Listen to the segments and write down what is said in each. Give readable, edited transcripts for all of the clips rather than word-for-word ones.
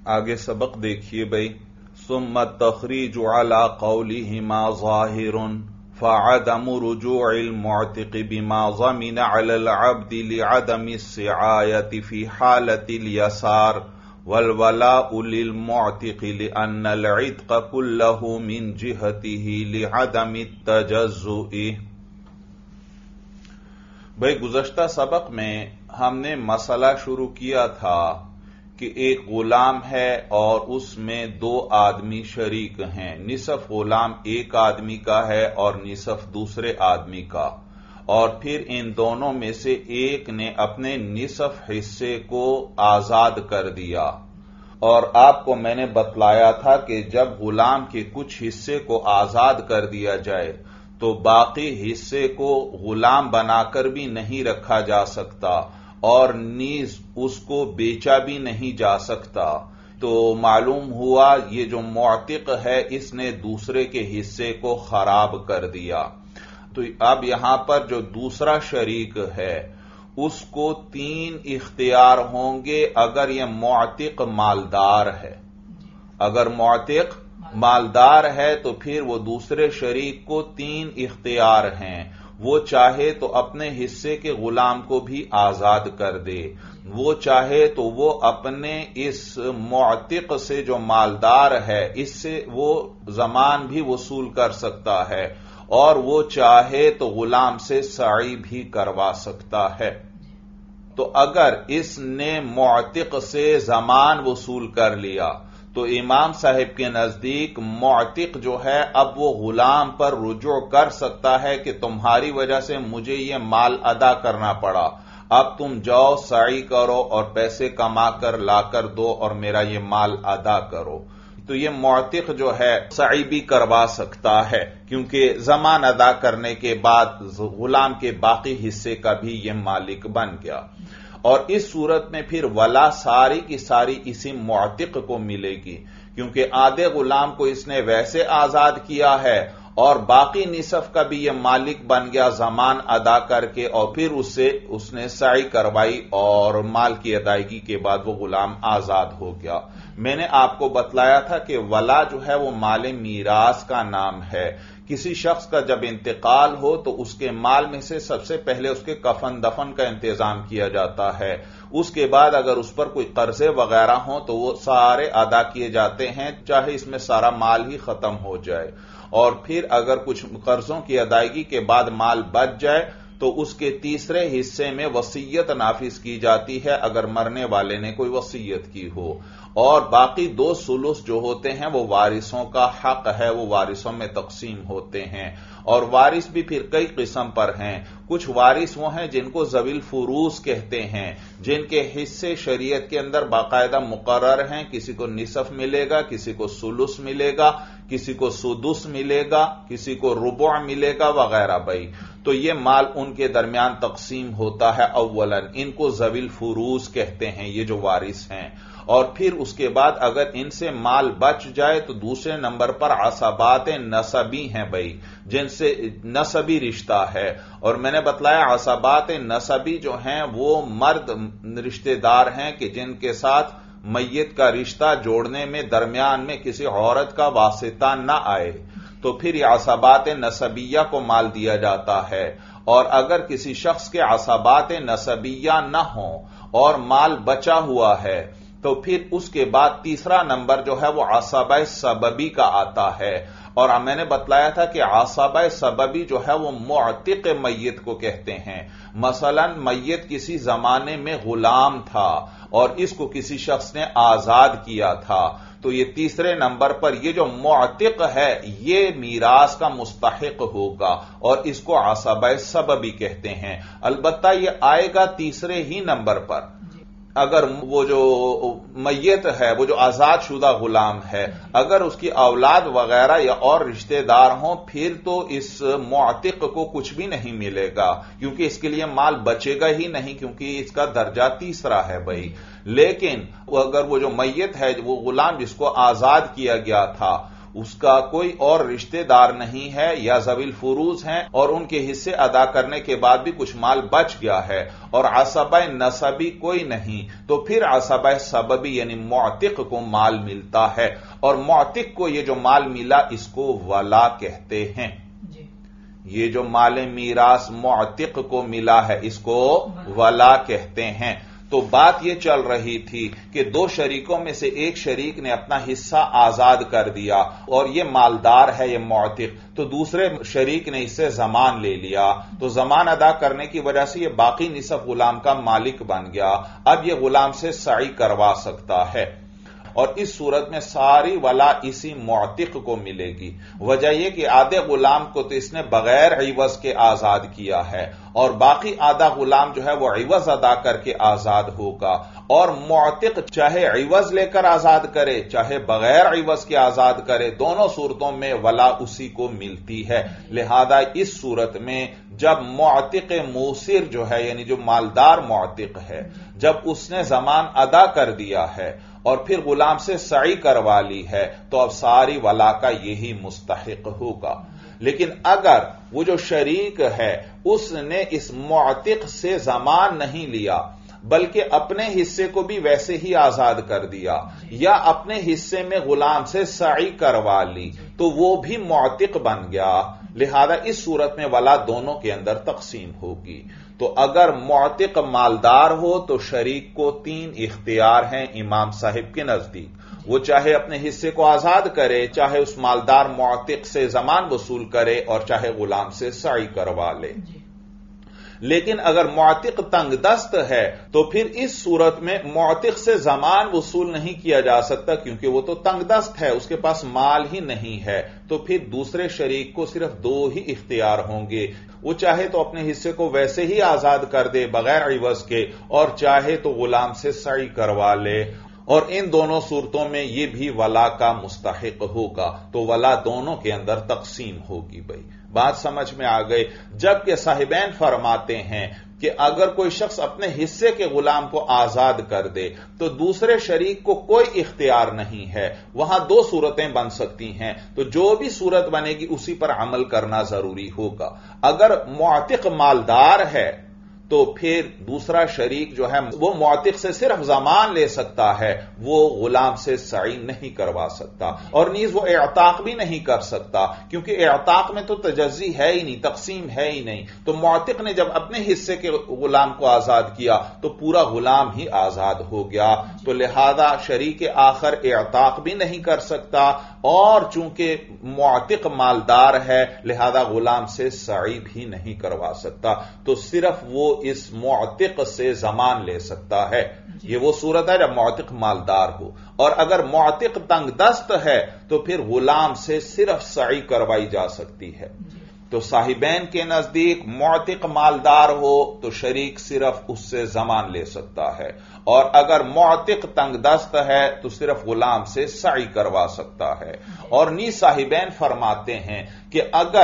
آگے سبق دیکھیے بھائی. ثم التخریج على قولهما ظاهر فعدم رجوع المعتق بما ضمن على العبد لعدم السعاية في حالة اليسار والولاء للمعتق لأن العتق كله من جهته لعدم التجزؤ. بھائی گزشتہ سبق میں ہم نے مسئلہ شروع کیا تھا کہ ایک غلام ہے اور اس میں دو آدمی شریک ہیں. نصف غلام ایک آدمی کا ہے اور نصف دوسرے آدمی کا، اور پھر ان دونوں میں سے ایک نے اپنے نصف حصے کو آزاد کر دیا. اور آپ کو میں نے بتلایا تھا کہ جب غلام کے کچھ حصے کو آزاد کر دیا جائے تو باقی حصے کو غلام بنا کر بھی نہیں رکھا جا سکتا اور نیز اس کو بیچا بھی نہیں جا سکتا. تو معلوم ہوا یہ جو معتق ہے اس نے دوسرے کے حصے کو خراب کر دیا. تو اب یہاں پر جو دوسرا شریک ہے اس کو 3 اختیار ہوں گے اگر یہ معتق مالدار ہے. اگر معتق مالدار ہے تو پھر وہ دوسرے شریک کو 3 اختیار ہیں. وہ چاہے تو اپنے حصے کے غلام کو بھی آزاد کر دے، وہ چاہے تو وہ اپنے اس معتق سے جو مالدار ہے اس سے وہ ضمان بھی وصول کر سکتا ہے، اور وہ چاہے تو غلام سے سعی بھی کروا سکتا ہے. تو اگر اس نے معتق سے ضمان وصول کر لیا تو امام صاحب کے نزدیک معتق جو ہے اب وہ غلام پر رجوع کر سکتا ہے کہ تمہاری وجہ سے مجھے یہ مال ادا کرنا پڑا، اب تم جاؤ سعی کرو اور پیسے کما کر لا کر دو اور میرا یہ مال ادا کرو. تو یہ معتق جو ہے سعی بھی کروا سکتا ہے کیونکہ ضمان ادا کرنے کے بعد غلام کے باقی حصے کا بھی یہ مالک بن گیا. اور اس صورت میں پھر ولا ساری کی ساری اسی معتق کو ملے گی کیونکہ آدھے غلام کو اس نے ویسے آزاد کیا ہے اور باقی نصف کا بھی یہ مالک بن گیا ضمان ادا کر کے، اور پھر اس نے سعی کروائی اور مال کی ادائیگی کے بعد وہ غلام آزاد ہو گیا. میں نے آپ کو بتلایا تھا کہ ولا جو ہے وہ مال میراث کا نام ہے. کسی شخص کا جب انتقال ہو تو اس کے مال میں سے سب سے پہلے اس کے کفن دفن کا انتظام کیا جاتا ہے. اس کے بعد اگر اس پر کوئی قرضے وغیرہ ہوں تو وہ سارے ادا کیے جاتے ہیں چاہے اس میں سارا مال ہی ختم ہو جائے. اور پھر اگر کچھ قرضوں کی ادائیگی کے بعد مال بچ جائے تو اس کے تیسرے حصے میں وصیت نافذ کی جاتی ہے اگر مرنے والے نے کوئی وصیت کی ہو. اور باقی 2 ثلث جو ہوتے ہیں وہ وارثوں کا حق ہے، وہ وارثوں میں تقسیم ہوتے ہیں. اور وارث بھی پھر کئی قسم پر ہیں. کچھ وارث وہ ہیں جن کو ذوی الفروض کہتے ہیں، جن کے حصے شریعت کے اندر باقاعدہ مقرر ہیں. کسی کو نصف ملے گا، کسی کو ثلث ملے گا، کسی کو سدس ملے گا، کسی کو ربع ملے گا وغیرہ. بھائی تو یہ مال ان کے درمیان تقسیم ہوتا ہے. اولا ان کو ذوی الفروض کہتے ہیں یہ جو وارث ہیں. اور پھر اس کے بعد اگر ان سے مال بچ جائے تو دوسرے نمبر پر عصبات نسبی ہیں بھائی، جن سے نسبی رشتہ ہے. اور میں نے بتلایا عصبات نسبی جو ہیں وہ مرد رشتہ دار ہیں کہ جن کے ساتھ میت کا رشتہ جوڑنے میں درمیان میں کسی عورت کا واسطہ نہ آئے تو پھر یہ عصبات نسبیہ کو مال دیا جاتا ہے. اور اگر کسی شخص کے عصبات نسبیہ نہ ہوں اور مال بچا ہوا ہے تو پھر اس کے بعد تیسرا نمبر جو ہے وہ عصبہ سببی کا آتا ہے. اور میں نے بتلایا تھا کہ عصبہ سببی جو ہے وہ معتق میت کو کہتے ہیں. مثلا میت کسی زمانے میں غلام تھا اور اس کو کسی شخص نے آزاد کیا تھا تو یہ تیسرے نمبر پر یہ جو معتق ہے یہ میراث کا مستحق ہوگا اور اس کو عصبہ سببی کہتے ہیں. البتہ یہ آئے گا تیسرے ہی نمبر پر اگر وہ جو میت ہے وہ جو آزاد شدہ غلام ہے اگر اس کی اولاد وغیرہ یا اور رشتہ دار ہوں پھر تو اس معتق کو کچھ بھی نہیں ملے گا کیونکہ اس کے لیے مال بچے گا ہی نہیں کیونکہ اس کا درجہ تیسرا ہے بھائی. لیکن اگر وہ جو میت ہے وہ غلام جس کو آزاد کیا گیا تھا اس کا کوئی اور رشتہ دار نہیں ہے یا ذوی الفروض ہیں اور ان کے حصے ادا کرنے کے بعد بھی کچھ مال بچ گیا ہے اور عصبہ نسبی کوئی نہیں، تو پھر عصبہ سببی یعنی معتق کو مال ملتا ہے، اور معتق کو یہ جو مال ملا اس کو ولا کہتے ہیں۔ یہ جو مال میراث معتق کو ملا ہے اس کو ولا کہتے ہیں۔ تو بات یہ چل رہی تھی کہ دو شریکوں میں سے ایک شریک نے اپنا حصہ آزاد کر دیا اور یہ مالدار ہے، یہ معتق، تو دوسرے شریک نے اس سے ضمان لے لیا، تو ضمان ادا کرنے کی وجہ سے یہ باقی نصف غلام کا مالک بن گیا، اب یہ غلام سے سعی کروا سکتا ہے، اور اس صورت میں ساری ولا اسی معتق کو ملے گی۔ وجہ یہ کہ آدھے غلام کو تو اس نے بغیر عوض کے آزاد کیا ہے اور باقی آدھا غلام جو ہے وہ عوض ادا کر کے آزاد ہوگا، اور معتق چاہے عوض لے کر آزاد کرے چاہے بغیر عوض کے آزاد کرے، دونوں صورتوں میں ولا اسی کو ملتی ہے۔ لہذا اس صورت میں جب معتق موسر جو ہے یعنی جو مالدار معتق ہے، جب اس نے ضمان ادا کر دیا ہے اور پھر غلام سے سعی کروا لی ہے تو اب ساری ولا کا یہی مستحق ہوگا۔ لیکن اگر وہ جو شریک ہے اس نے اس معتق سے ضمان نہیں لیا بلکہ اپنے حصے کو بھی ویسے ہی آزاد کر دیا یا اپنے حصے میں غلام سے سعی کروا لی تو وہ بھی معتق بن گیا، لہذا اس صورت میں ولا دونوں کے اندر تقسیم ہوگی۔ تو اگر معتق مالدار ہو تو شریک کو 3 اختیار ہیں امام صاحب کے نزدیک، وہ چاہے اپنے حصے کو آزاد کرے، چاہے اس مالدار معتق سے ضمان وصول کرے اور چاہے غلام سے سعی کروا لے۔ لیکن اگر معتق تنگ دست ہے تو پھر اس صورت میں معتق سے ضمان وصول نہیں کیا جا سکتا کیونکہ وہ تو تنگ دست ہے، اس کے پاس مال ہی نہیں ہے، تو پھر دوسرے شریک کو صرف 2 ہی اختیار ہوں گے، وہ چاہے تو اپنے حصے کو ویسے ہی آزاد کر دے بغیر عوض کے اور چاہے تو غلام سے سعی کروا لے، اور ان دونوں صورتوں میں یہ بھی ولا کا مستحق ہوگا، تو ولا دونوں کے اندر تقسیم ہوگی۔ بھائی بات سمجھ میں آ گئی؟ جبکہ صاحبین فرماتے ہیں کہ اگر کوئی شخص اپنے حصے کے غلام کو آزاد کر دے تو دوسرے شریک کو کوئی اختیار نہیں ہے، وہاں 2 صورتیں بن سکتی ہیں، تو جو بھی صورت بنے گی اسی پر عمل کرنا ضروری ہوگا۔ اگر معتق مالدار ہے تو پھر دوسرا شریک جو ہے وہ معتق سے صرف ضمان لے سکتا ہے، وہ غلام سے سعی نہیں کروا سکتا، اور نیز وہ اعتاق بھی نہیں کر سکتا کیونکہ اعتاق میں تو تجزی ہے ہی نہیں، تقسیم ہے ہی نہیں۔ تو معتق نے جب اپنے حصے کے غلام کو آزاد کیا تو پورا غلام ہی آزاد ہو گیا، تو لہذا شریک آخر اعتاق بھی نہیں کر سکتا، اور چونکہ معتق مالدار ہے لہذا غلام سے سعی بھی نہیں کروا سکتا، تو صرف وہ اس معتق سے ضمان لے سکتا ہے۔ یہ وہ صورت ہے جب معتق مالدار ہو، اور اگر معتق تنگ دست ہے تو پھر غلام سے صرف سعی کروائی جا سکتی ہے۔ تو صاحبین کے نزدیک معتق مالدار ہو تو شریک صرف اس سے ضمان لے سکتا ہے، اور اگر معتق تنگ دست ہے تو صرف غلام سے سعی کروا سکتا ہے۔ اور نیز صاحبین فرماتے ہیں کہ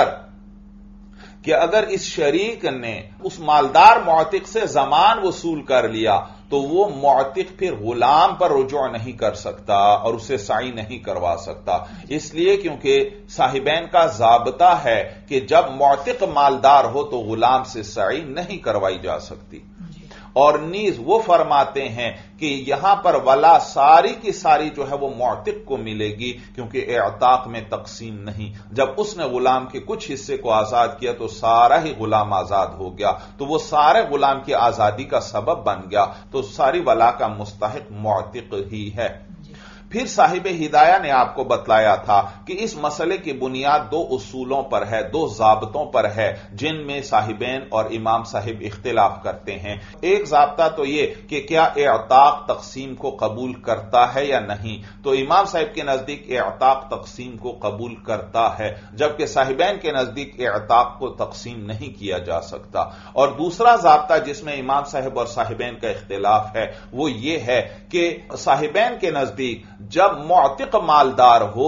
اگر اس شریک نے اس مالدار معتق سے ضمان وصول کر لیا تو وہ معتق پھر غلام پر رجوع نہیں کر سکتا اور اسے سعی نہیں کروا سکتا، اس لیے کیونکہ صاحبین کا ضابطہ ہے کہ جب معتق مالدار ہو تو غلام سے سعی نہیں کروائی جا سکتی۔ اور نیز وہ فرماتے ہیں کہ یہاں پر ولا ساری کی ساری جو ہے وہ معتق کو ملے گی کیونکہ اعتاق میں تقسیم نہیں، جب اس نے غلام کے کچھ حصے کو آزاد کیا تو سارا ہی غلام آزاد ہو گیا، تو وہ سارے غلام کی آزادی کا سبب بن گیا، تو ساری ولا کا مستحق معتق ہی ہے۔ پھر صاحب ہدایہ نے آپ کو بتلایا تھا کہ اس مسئلے کی بنیاد 2 اصولوں پر ہے، 2 ضابطوں پر ہے جن میں صاحبین اور امام صاحب اختلاف کرتے ہیں۔ ایک ضابطہ تو یہ کہ کیا اعتاق تقسیم کو قبول کرتا ہے یا نہیں، تو امام صاحب کے نزدیک اعتاق تقسیم کو قبول کرتا ہے، جبکہ صاحبین کے نزدیک اعتاق کو تقسیم نہیں کیا جا سکتا۔ اور دوسرا ضابطہ جس میں امام صاحب اور صاحبین کا اختلاف ہے وہ یہ ہے کہ صاحبین کے نزدیک جب معتق مالدار ہو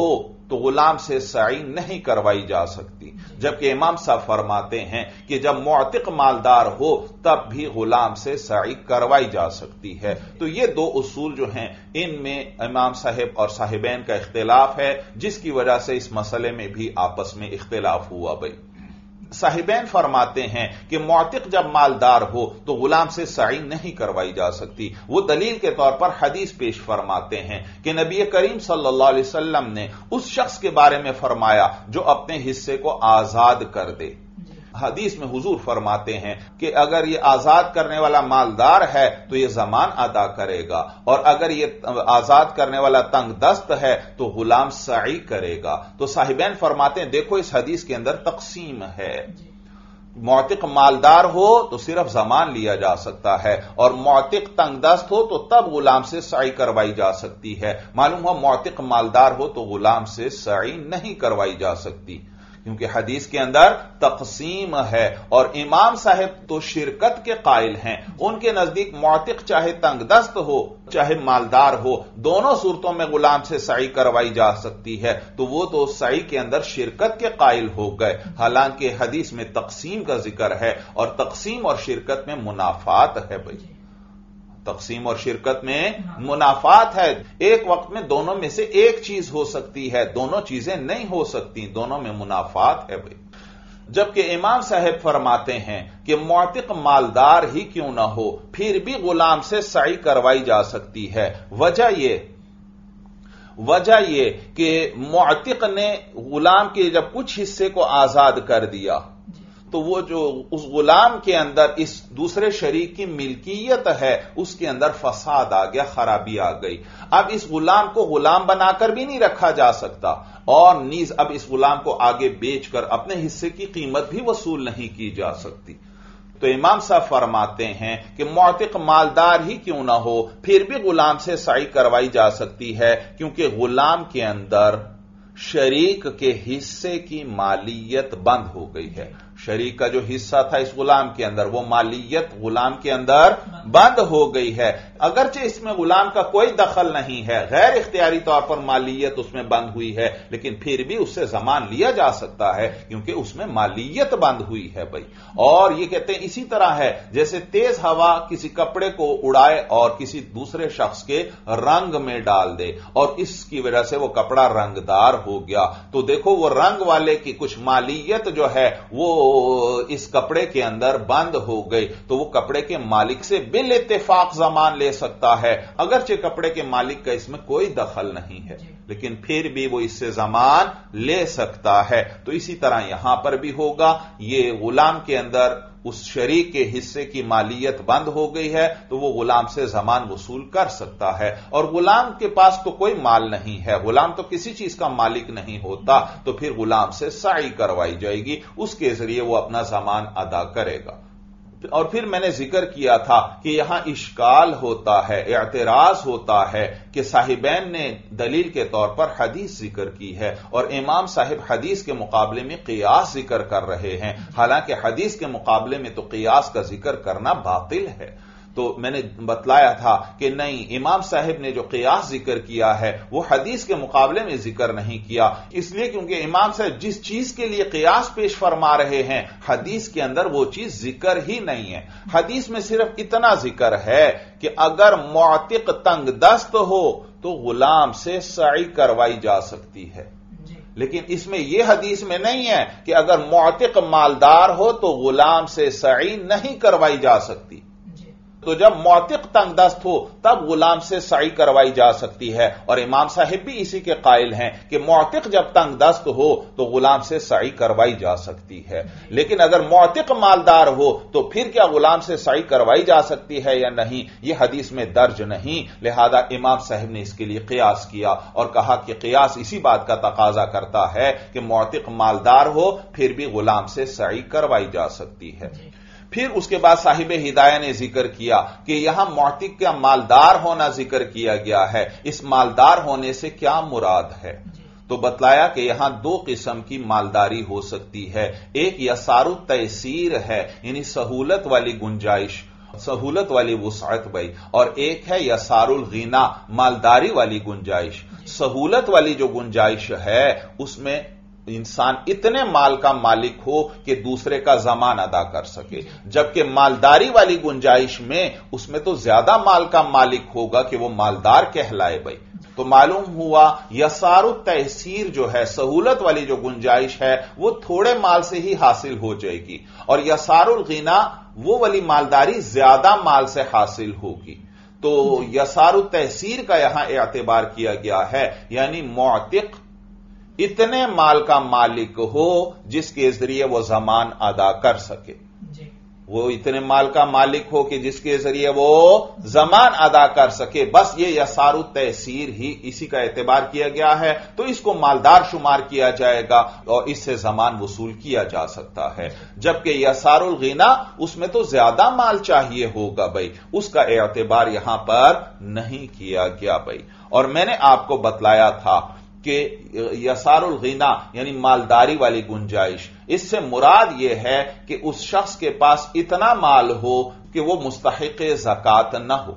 تو غلام سے سعی نہیں کروائی جا سکتی، جبکہ امام صاحب فرماتے ہیں کہ جب معتق مالدار ہو تب بھی غلام سے سعی کروائی جا سکتی ہے۔ تو یہ دو اصول جو ہیں ان میں امام صاحب اور صاحبین کا اختلاف ہے، جس کی وجہ سے اس مسئلے میں بھی آپس میں اختلاف ہوا۔ بھائی صاحبین فرماتے ہیں کہ معتق جب مالدار ہو تو غلام سے سعی نہیں کروائی جا سکتی۔ وہ دلیل کے طور پر حدیث پیش فرماتے ہیں کہ نبی کریم صلی اللہ علیہ وسلم نے اس شخص کے بارے میں فرمایا جو اپنے حصے کو آزاد کر دے۔ حدیث میں حضور فرماتے ہیں کہ اگر یہ آزاد کرنے والا مالدار ہے تو یہ ضمان ادا کرے گا، اور اگر یہ آزاد کرنے والا تنگ دست ہے تو غلام سعی کرے گا۔ تو صاحبین فرماتے ہیں دیکھو اس حدیث کے اندر تقسیم ہے، معتق مالدار ہو تو صرف ضمان لیا جا سکتا ہے، اور معتق تنگ دست ہو تو تب غلام سے سعی کروائی جا سکتی ہے۔ معلوم ہوا معتق مالدار ہو تو غلام سے سعی نہیں کروائی جا سکتی، کیونکہ حدیث کے اندر تقسیم ہے، اور امام صاحب تو شرکت کے قائل ہیں۔ ان کے نزدیک معتق چاہے تنگ دست ہو چاہے مالدار ہو، دونوں صورتوں میں غلام سے سعی کروائی جا سکتی ہے، تو وہ تو سعی کے اندر شرکت کے قائل ہو گئے، حالانکہ حدیث میں تقسیم کا ذکر ہے، اور تقسیم اور شرکت میں منافات ہے۔ بھائی تقسیم اور شرکت میں منافات ہے، ایک وقت میں دونوں میں سے ایک چیز ہو سکتی ہے، دونوں چیزیں نہیں ہو سکتی، دونوں میں منافات ہے۔ بھائی جبکہ امام صاحب فرماتے ہیں کہ معتق مالدار ہی کیوں نہ ہو پھر بھی غلام سے سعی کروائی جا سکتی ہے۔ وجہ یہ کہ معتق نے غلام کے جب کچھ حصے کو آزاد کر دیا تو وہ جو اس غلام کے اندر اس دوسرے شریک کی ملکیت ہے اس کے اندر فساد آ گیا، خرابی آ گئی۔ اب اس غلام کو غلام بنا کر بھی نہیں رکھا جا سکتا، اور نیز اب اس غلام کو آگے بیچ کر اپنے حصے کی قیمت بھی وصول نہیں کی جا سکتی۔ تو امام صاحب فرماتے ہیں کہ معتق مالدار ہی کیوں نہ ہو پھر بھی غلام سے سعی کروائی جا سکتی ہے، کیونکہ غلام کے اندر شریک کے حصے کی مالیت بند ہو گئی ہے۔ شریک کا جو حصہ تھا اس غلام کے اندر وہ مالیت غلام کے اندر بند ہو گئی ہے، اگرچہ اس میں غلام کا کوئی دخل نہیں ہے، غیر اختیاری طور پر مالیت اس میں بند ہوئی ہے، لیکن پھر بھی اس سے ضمان لیا جا سکتا ہے کیونکہ اس میں مالیت بند ہوئی ہے۔ بھائی اور یہ کہتے ہیں اسی طرح ہے جیسے تیز ہوا کسی کپڑے کو اڑائے اور کسی دوسرے شخص کے رنگ میں ڈال دے اور اس کی وجہ سے وہ کپڑا رنگدار ہو گیا، تو دیکھو وہ رنگ والے کی کچھ مالیت جو ہے وہ اس کپڑے کے اندر بند ہو گئی، تو وہ کپڑے کے مالک سے بال اتفاق ضمان لے سکتا ہے، اگرچہ کپڑے کے مالک کا اس میں کوئی دخل نہیں ہے، لیکن پھر بھی وہ اس سے ضمان لے سکتا ہے۔ تو اسی طرح یہاں پر بھی ہوگا، یہ غلام کے اندر اس شریک کے حصے کی مالیت بند ہو گئی ہے تو وہ غلام سے ضمان وصول کر سکتا ہے، اور غلام کے پاس تو کوئی مال نہیں ہے، غلام تو کسی چیز کا مالک نہیں ہوتا، تو پھر غلام سے سعی کروائی جائے گی، اس کے ذریعے وہ اپنا ضمان ادا کرے گا۔ اور پھر میں نے ذکر کیا تھا کہ یہاں اشکال ہوتا ہے، اعتراض ہوتا ہے کہ صاحبین نے دلیل کے طور پر حدیث ذکر کی ہے اور امام صاحب حدیث کے مقابلے میں قیاس ذکر کر رہے ہیں، حالانکہ حدیث کے مقابلے میں تو قیاس کا ذکر کرنا باطل ہے۔ تو میں نے بتلایا تھا کہ نہیں، امام صاحب نے جو قیاس ذکر کیا ہے وہ حدیث کے مقابلے میں ذکر نہیں کیا، اس لیے کیونکہ امام صاحب جس چیز کے لیے قیاس پیش فرما رہے ہیں حدیث کے اندر وہ چیز ذکر ہی نہیں ہے۔ حدیث میں صرف اتنا ذکر ہے کہ اگر معتق تنگ دست ہو تو غلام سے سعی کروائی جا سکتی ہے، لیکن اس میں یہ حدیث میں نہیں ہے کہ اگر معتق مالدار ہو تو غلام سے سعی نہیں کروائی جا سکتی۔ تو جب معتق تنگ دست ہو تب غلام سے سعی کروائی جا سکتی ہے، اور امام صاحب بھی اسی کے قائل ہیں کہ معتق جب تنگ دست ہو تو غلام سے سعی کروائی جا سکتی ہے، لیکن اگر معتق مالدار ہو تو پھر کیا غلام سے سعی کروائی جا سکتی ہے یا نہیں، یہ حدیث میں درج نہیں، لہذا امام صاحب نے اس کے لیے قیاس کیا اور کہا کہ قیاس اسی بات کا تقاضا کرتا ہے کہ معتق مالدار ہو پھر بھی غلام سے سعی کروائی جا سکتی ہے۔ پھر اس کے بعد صاحب ہدایہ نے ذکر کیا کہ یہاں معتق کا مالدار ہونا ذکر کیا گیا ہے، اس مالدار ہونے سے کیا مراد ہے؟ تو بتلایا کہ یہاں دو قسم کی مالداری ہو سکتی ہے، ایک یسار التیسیر ہے یعنی سہولت والی گنجائش، سہولت والی وسعت بھائی، اور ایک ہے یسار الغنا مالداری والی گنجائش۔ सहूलत वाली जो गुंजाइश है उसमें इंसान इतने माल का मालिक हो कि दूसरे का ज़मान अदा कर सके, जबकि मालदारी वाली गुंजाइश में उसमें तो ज्यादा माल का मालिक होगा कि वो मालदार कहलाए भाई। तो मालूम हुआ यसारु तहसीर जो है, सहूलत वाली जो गुंजाइश है, वो थोड़े माल से ही हासिल हो जाएगी, और यसारुल गिना वो वाली मालदारी ज्यादा माल से हासिल होगी। तो यसारु तहसीर का यहां एतबार किया गया है, यानी मुअतिक इतने माल का मालिक हो जिसके जरिए वो ज़मान अदा कर सके, वो इतने माल का मालिक हो कि जिसके जरिए वो ज़मान अदा कर सके। बस ये यसारु तहसीर ही इसी का एतबार किया गया है, तो इसको मालदार शुमार किया जाएगा और इससे ज़मान वसूल किया जा सकता है। जबकि यसारुल गिना उसमें तो ज्यादा माल चाहिए होगा भाई, उसका एतबार यहां पर नहीं किया गया भाई। और मैंने आपको बतलाया था कि यसारुल गिना यानी मालदारी वाली गुंजाइश, इससे मुराद यह है कि उस शख्स के पास इतना माल हो कि वो मुस्तहिक ज़कात न हो।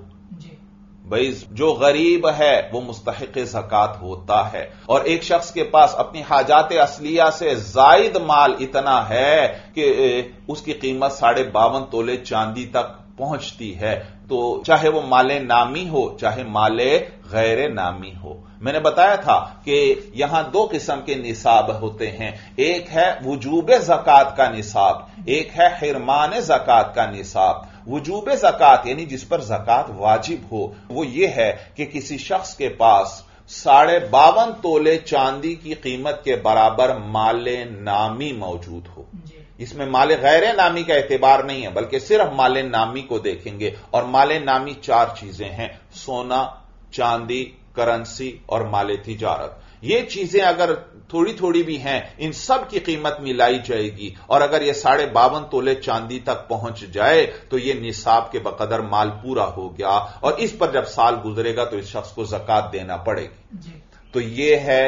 भाई जो गरीब है वो मुस्तहिक ज़कात होता है, और एक शख्स के पास अपनी हाजात असलिया से जायद माल इतना है कि उसकी कीमत 52.5 तोले चांदी तक पहुंचती है, तो चाहे वो माले नामी हो चाहे माले गैर नामी हो। मैंने बताया था कि यहां दो किस्म के निसाब होते हैं, एक है वजूब ज़कात का निसाब, एक है हिरमान ज़कात का निसाब। वजूब ज़कात यानी जिस पर ज़कात वाजिब हो, वो ये है कि किसी शख्स के पास 52.5 तोले चांदी की कीमत के बराबर माले नामी मौजूद हो। इसमें माले गैर नामी का एतबार नहीं है, बल्कि सिर्फ माले नामी को देखेंगे, और माले नामी 4 चीजें हैं, सोना, चांदी, करेंसी और माले तिजारत। ये चीजें अगर थोड़ी थोड़ी भी हैं, इन सब की कीमत मिलाई जाएगी, और अगर ये 52.5 तोले चांदी तक पहुंच जाए तो ये निसाब के बकदर माल पूरा हो गया, और इस पर जब साल गुजरेगा तो इस शख्स को ज़कात देना पड़ेगी। तो ये है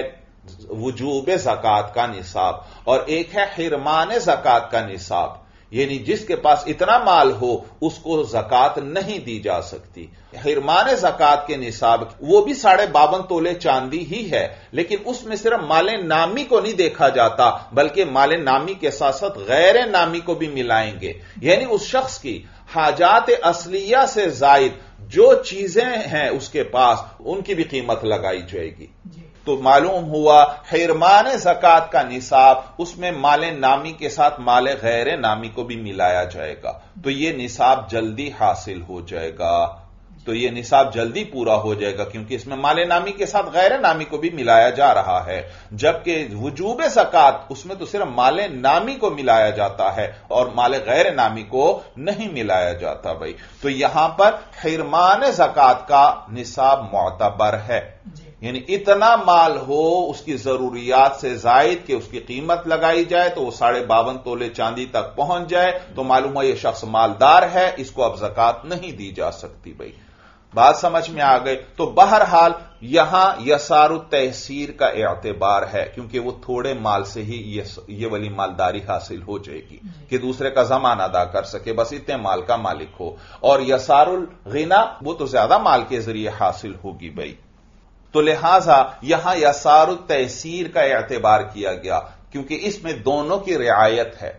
वजूब ज़कात का निसाब, और एक है हिरमान ज़कात का निसाब, यानी जिसके पास इतना माल हो उसको ज़कात नहीं दी जा सकती। हिरमान ज़कात के निसाब वो भी 52.5 तोले चांदी ही है, लेकिन उसमें सिर्फ माले नामी को नहीं देखा जाता, बल्कि माले नामी के साथ साथ गैर नामी को भी मिलाएंगे, यानी उस शख्स की हाजात असलिया से जायद जो चीजें हैं उसके पास, उनकी भी कीमत लगाई जाएगी। तो मालूम हुआ हिरमान ज़कात का निसाब, उसमें माले नामी के साथ माले गैर नामी को भी मिलाया जाएगा, तो यह निसाब जल्दी हासिल हो जाएगा, तो यह निसाब जल्दी पूरा हो जाएगा, क्योंकि इसमें माले नामी के साथ गैर नामी को भी मिलाया जा रहा है। जबकि वजूब ज़कात उसमें तो सिर्फ माले नामी को मिलाया जाता है और माले गैर नामी को नहीं मिलाया जाता भाई। तो यहां पर हिरमान ज़कात का निसाब मुअतबर है, यानी इतना माल हो उसकी जरूरियात से जायद कि उसकी कीमत लगाई जाए तो वो 52.5 तोले चांदी तक पहुंच जाए, तो मालूम है ये शख्स मालदार है, इसको अब ज़कात नहीं दी जा सकती भाई। बात समझ में आ गई। तो बहरहाल यहां यसारु तहसीर का एतबार है, क्योंकि वो थोड़े माल से ही ये वाली मालदारी हासिल हो जाएगी कि दूसरे का ज़मान अदा कर सके, बस इतने माल का मालिक हो। और यसारुल गिना वो तो ज्यादा माल के जरिए हासिल होगी भाई। तो लिहाजा यहां यसारु तहसीर का एतबार किया गया, क्योंकि इसमें दोनों की रियायत है,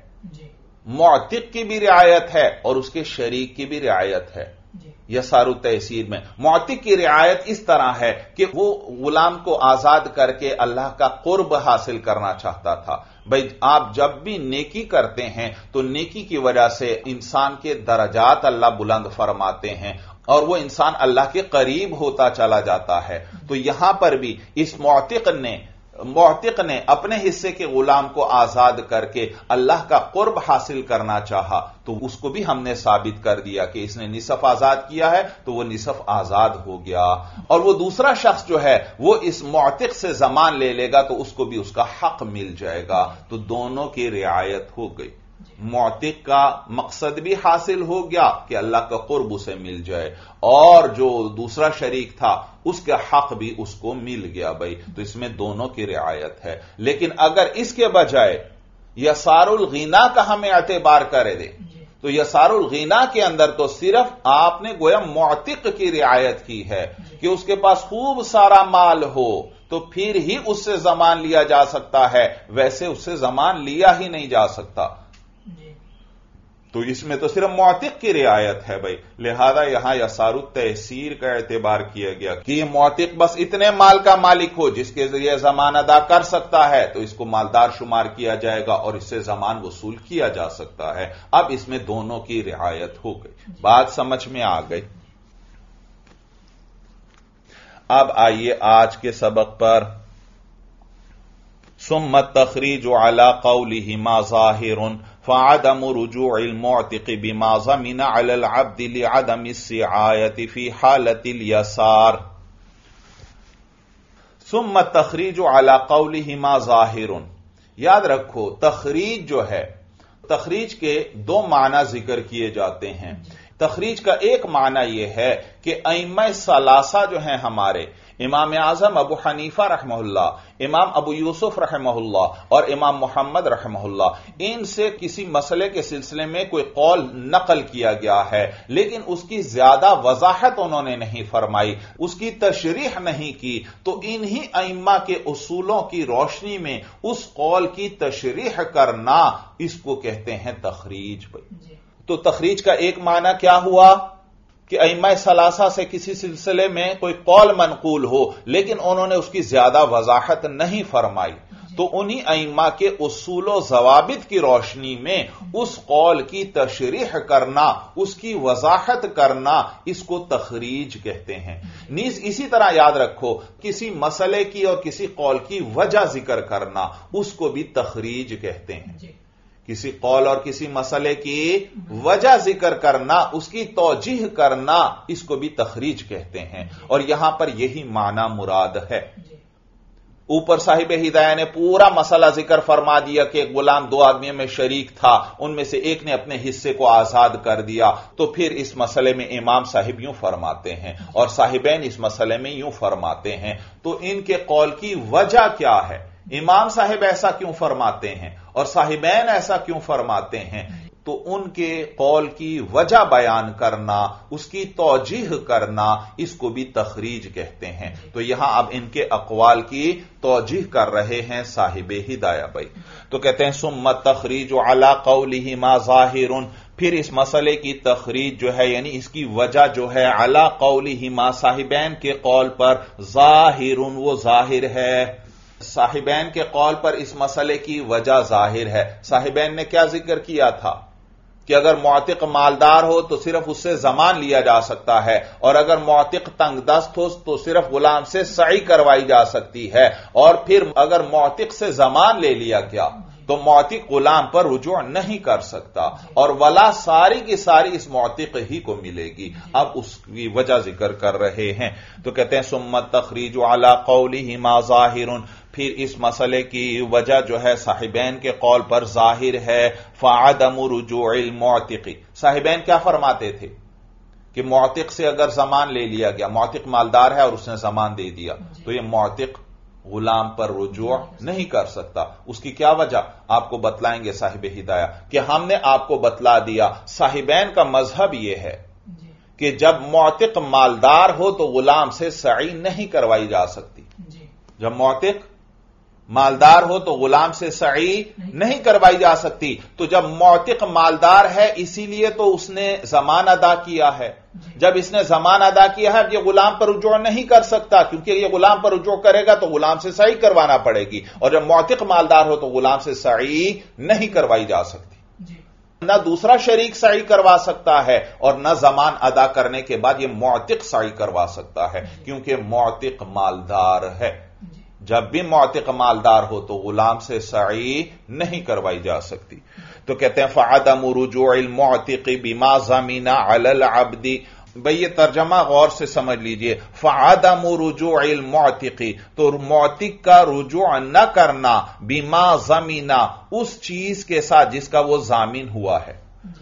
मुअतिक की भी रियायत है और उसके शरीक की भी रियायत है। यसारु तहसीर में मुअतिक की रियायत इस तरह है कि वो गुलाम को आजाद करके अल्लाह का कुर्ब हासिल करना चाहता था। भाई आप जब भी नेकी करते हैं तो नेकी की वजह से इंसान के दर्जात अल्लाह बुलंद फरमाते हैं और वो इंसान अल्लाह के करीब होता चला जाता है। तो यहां पर भी इस मुअतिक ने अपने हिस्से के गुलाम को आजाद करके अल्लाह का कुर्ब हासिल करना चाहा, तो उसको भी हमने साबित कर दिया कि इसने निसफ आजाद किया है, तो वो निसफ आजाद हो गया। और वो दूसरा शख्स जो है वो इस मुअतिक से ज़मान ले लेगा तो उसको भी उसका हक मिल जाएगा। तो दोनों की रियायत हो गई, मुअतिक का मकसद भी हासिल हो गया कि अल्लाह का कुर्ब उसे मिल जाए, और जो दूसरा शरीक था उसका हक भी उसको मिल गया भाई। तो इसमें दोनों की रियायत है। लेकिन अगर इसके बजाय यसारुल गिना का हमें एतबार करे दे तो यसारुल गिना के अंदर तो सिर्फ आपने गोया मुअतिक की रियायत की है कि उसके पास खूब सारा माल हो تو پھر ہی اس سے ضمان لیا جا سکتا ہے، ویسے اس سے ضمان لیا ہی نہیں جا سکتا۔ تو اس میں تو صرف معتق کی رعایت ہے بھائی، لہذا یہاں یسار التحصیر کا اعتبار کیا گیا کہ یہ معتق بس اتنے مال کا مالک ہو جس کے ذریعے ضمان ادا کر سکتا ہے تو اس کو مالدار شمار کیا جائے گا اور اس سے ضمان وصول کیا جا سکتا ہے۔ اب اس میں دونوں کی رعایت ہو گئی، بات سمجھ میں آ گئی۔ اب آئیے آج کے سبق پر۔ ثم التخریج علی قولہما ظاہر فعدم رجوع المعتق بما ضمن علی العبد لعدم السعایۃ فی حالت الیسار۔ ثم التخریج علی قولہما ظاہر، یاد رکھو تخریج جو ہے، تخریج کے دو معنی ذکر کیے جاتے ہیں۔ تخریج کا ایک معنی یہ ہے کہ ائمہ ثلاثہ جو ہیں ہمارے، امام اعظم ابو حنیفہ رحمہ اللہ، امام ابو یوسف رحمہ اللہ اور امام محمد رحمہ اللہ، ان سے کسی مسئلے کے سلسلے میں کوئی قول نقل کیا گیا ہے، لیکن اس کی زیادہ وضاحت انہوں نے نہیں فرمائی، اس کی تشریح نہیں کی، تو انہی ائمہ کے اصولوں کی روشنی میں اس قول کی تشریح کرنا، اس کو کہتے ہیں تخریج۔ تو تخریج کا ایک معنی کیا ہوا کہ ائمہ ثلاثہ سے کسی سلسلے میں کوئی قول منقول ہو لیکن انہوں نے اس کی زیادہ وضاحت نہیں فرمائی، تو انہی ائمہ کے اصول و ضوابط کی روشنی میں اس قول کی تشریح کرنا، اس کی وضاحت کرنا، اس کو تخریج کہتے ہیں۔ نیز اسی طرح یاد رکھو کسی مسئلے کی اور کسی قول کی وجہ ذکر کرنا، اس کو بھی تخریج کہتے ہیں۔ کسی قول اور کسی مسئلے کی وجہ ذکر کرنا، اس کی توجیح کرنا، اس کو بھی تخریج کہتے ہیں، اور یہاں پر یہی معنی مراد ہے۔ اوپر صاحب ہدایہ نے پورا مسئلہ ذکر فرما دیا کہ ایک غلام دو آدمیوں میں شریک تھا، ان میں سے ایک نے اپنے حصے کو آزاد کر دیا، تو پھر اس مسئلے میں امام صاحب یوں فرماتے ہیں اور صاحبین اس مسئلے میں یوں فرماتے ہیں، تو ان کے قول کی وجہ کیا ہے؟ امام صاحب ایسا کیوں فرماتے ہیں اور صاحبین ایسا کیوں فرماتے ہیں؟ تو ان کے قول کی وجہ بیان کرنا، اس کی توجیح کرنا، اس کو بھی تخریج کہتے ہیں۔ تو یہاں اب ان کے اقوال کی توجیح کر رہے ہیں صاحب ہدایہ بھائی، تو کہتے ہیں ثم التخریج علی قولہما ظاہر، پھر اس مسئلے کی تخریج جو ہے یعنی اس کی وجہ جو ہے علی قولہما، صاحبین کے قول پر، ظاہر، وہ ظاہر ہے۔ صاحبین کے قول پر اس مسئلے کی وجہ ظاہر ہے۔ صاحبین نے کیا ذکر کیا تھا کہ اگر معتق مالدار ہو تو صرف اس سے ضمان لیا جا سکتا ہے، اور اگر معتق تنگ دست ہو تو صرف غلام سے سعی کروائی جا سکتی ہے، اور پھر اگر معتق سے ضمان لے لیا گیا تو معتق غلام پر رجوع نہیں کر سکتا، اور ولا ساری کی ساری اس معتق ہی کو ملے گی۔ اب اس کی وجہ ذکر کر رہے ہیں، تو کہتے ہیں ثم التخریج علی قولہما ظاہر، پھر اس مسئلے کی وجہ جو ہے صاحبین کے قول پر ظاہر ہے، فعدم رجوع المعتق، صاحبین کیا فرماتے تھے کہ معتق سے اگر ضمان لے لیا گیا، معتق مالدار ہے اور اس نے ضمان دے دیا، تو یہ معتق غلام پر رجوع نہیں کر سکتا۔ اس کی کیا وجہ آپ کو بتلائیں گے صاحب ہدایہ کہ ہم نے آپ کو بتلا دیا صاحبین کا مذہب یہ ہے کہ جب معتق مالدار ہو تو غلام سے سعی نہیں کروائی جا سکتی۔ جب معتق مالدار ہو تو غلام سے سعی نہیں کروائی جا سکتی، تو جب معتق مالدار ہے اسی لیے تو اس نے ضمان ادا کیا ہے، جب اس نے ضمان ادا کیا ہے اب یہ غلام پر رجوع نہیں کر سکتا، کیونکہ یہ غلام پر رجوع کرے گا تو غلام سے سعی کروانا پڑے گی، اور جب معتق مالدار ہو تو غلام سے سعی نہیں کروائی جا سکتی۔ نہ دوسرا شریک سعی کروا سکتا ہے اور نہ ضمان ادا کرنے کے بعد یہ معتق سعی کروا سکتا ہے، کیونکہ معتق مالدار ہے۔ جب بھی معتق مالدار ہو تو غلام سے سعی نہیں کروائی جا سکتی۔ تو کہتے ہیں فعدم رجوع المعتق بما ضمن علی العبد، بھئی یہ ترجمہ غور سے سمجھ لیجئے، فعدم رجوع المعتق، تو معتق کا رجوع نہ کرنا، بما ضمن، اس چیز کے ساتھ جس کا وہ ضامن ہوا ہے،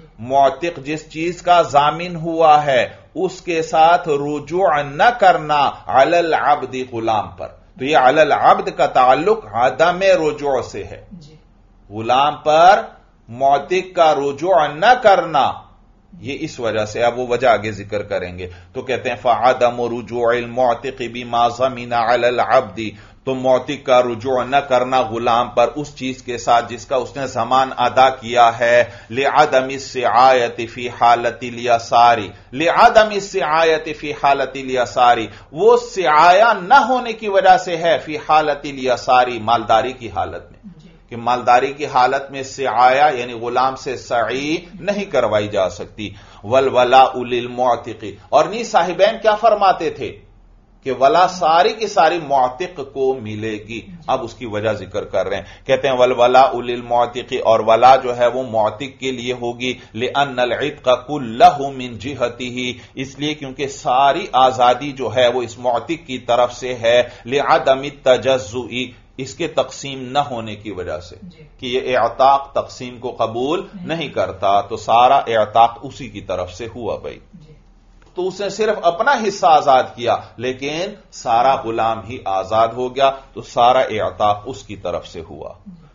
معتق جس چیز کا ضامن ہوا ہے اس کے ساتھ رجوع نہ کرنا علی العبد، غلام پر۔ تو یہ علی العبد کا تعلق عدم رجوع سے ہے، غلام پر معتق کا رجوع نہ کرنا یہ اس وجہ سے، اب وہ وجہ آگے ذکر کریں گے. تو کہتے ہیں فعدم رجوع المعتق بما ضمن علی العبد، تو معتق کا رجوع نہ کرنا غلام پر اس چیز کے ساتھ جس کا اس نے ضمان ادا کیا ہے، لعدم السعایۃ فی حالت الیسار، لعدم السعایۃ فی حالت الیسار، وہ سعایہ نہ ہونے کی وجہ سے ہے، فی حالت الیسار، مالداری کی حالت میں، کہ مالداری کی حالت میں سعایہ یعنی غلام سے سعی نہیں کروائی جا سکتی. والولاء للمعتق، اور نہیں صاحبین کیا فرماتے تھے کہ ولا ساری کی ساری معتق کو ملے گی. اب اس کی وجہ ذکر کر رہے ہیں، کہتے ہیں والولاء للمعتق، اور ولا جو ہے وہ معتق کے لیے ہوگی، لأن العتق كله من جهته، اس لیے کیونکہ ساری آزادی جو ہے وہ اس معتق کی طرف سے ہے، لعدم التجزؤ، اس کے تقسیم نہ ہونے کی وجہ سے، کہ یہ اعتاق تقسیم کو قبول نہیں کرتا، تو سارا اعتاق اسی کی طرف سے ہوا بھائی. تو اس نے صرف اپنا حصہ آزاد کیا لیکن سارا غلام ہی آزاد ہو گیا، تو سارا اعتاق اس کی طرف سے ہوا.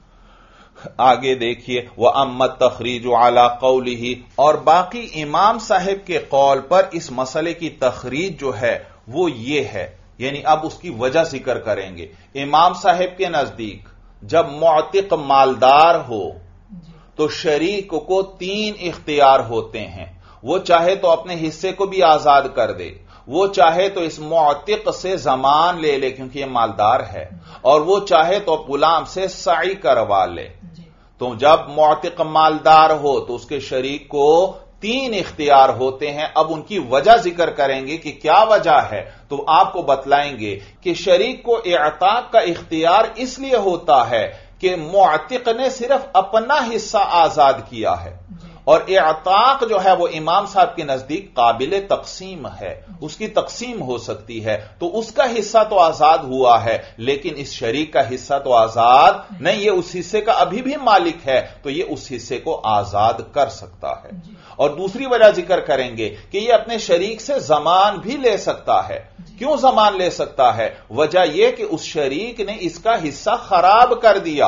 آگے دیکھیے وَأَمَّا التَّخْرِيجُ عَلَى قَوْلِهِ، اور باقی امام صاحب کے قول پر اس مسئلے کی تخریج جو ہے وہ یہ ہے، یعنی اب اس کی وجہ ذکر کریں گے. امام صاحب کے نزدیک جب معتق مالدار ہو تو شریک کو 3 اختیار ہوتے ہیں. وہ چاہے تو اپنے حصے کو بھی آزاد کر دے، وہ چاہے تو اس معتق سے ضمان لے لے کیونکہ یہ مالدار ہے، اور وہ چاہے تو غلام سے سعی کروا لے. تو جب معتق مالدار ہو تو اس کے شریک کو 3 اختیار ہوتے ہیں. اب ان کی وجہ ذکر کریں گے کہ کیا وجہ ہے، تو آپ کو بتلائیں گے کہ شریک کو اعتاق کا اختیار اس لیے ہوتا ہے کہ معتق نے صرف اپنا حصہ آزاد کیا ہے، اور اعتاق جو ہے وہ امام صاحب کے نزدیک قابل تقسیم ہے، اس کی تقسیم ہو سکتی ہے. تو اس کا حصہ تو آزاد ہوا ہے لیکن اس شریک کا حصہ تو آزاد نہیں، یہ اس حصے کا ابھی بھی مالک ہے، تو یہ اس حصے کو آزاد کر سکتا ہے. اور دوسری وجہ ذکر کریں گے کہ یہ اپنے شریک سے ضمان بھی لے سکتا ہے. کیوں ضمان لے سکتا ہے؟ وجہ یہ کہ اس شریک نے اس کا حصہ خراب کر دیا.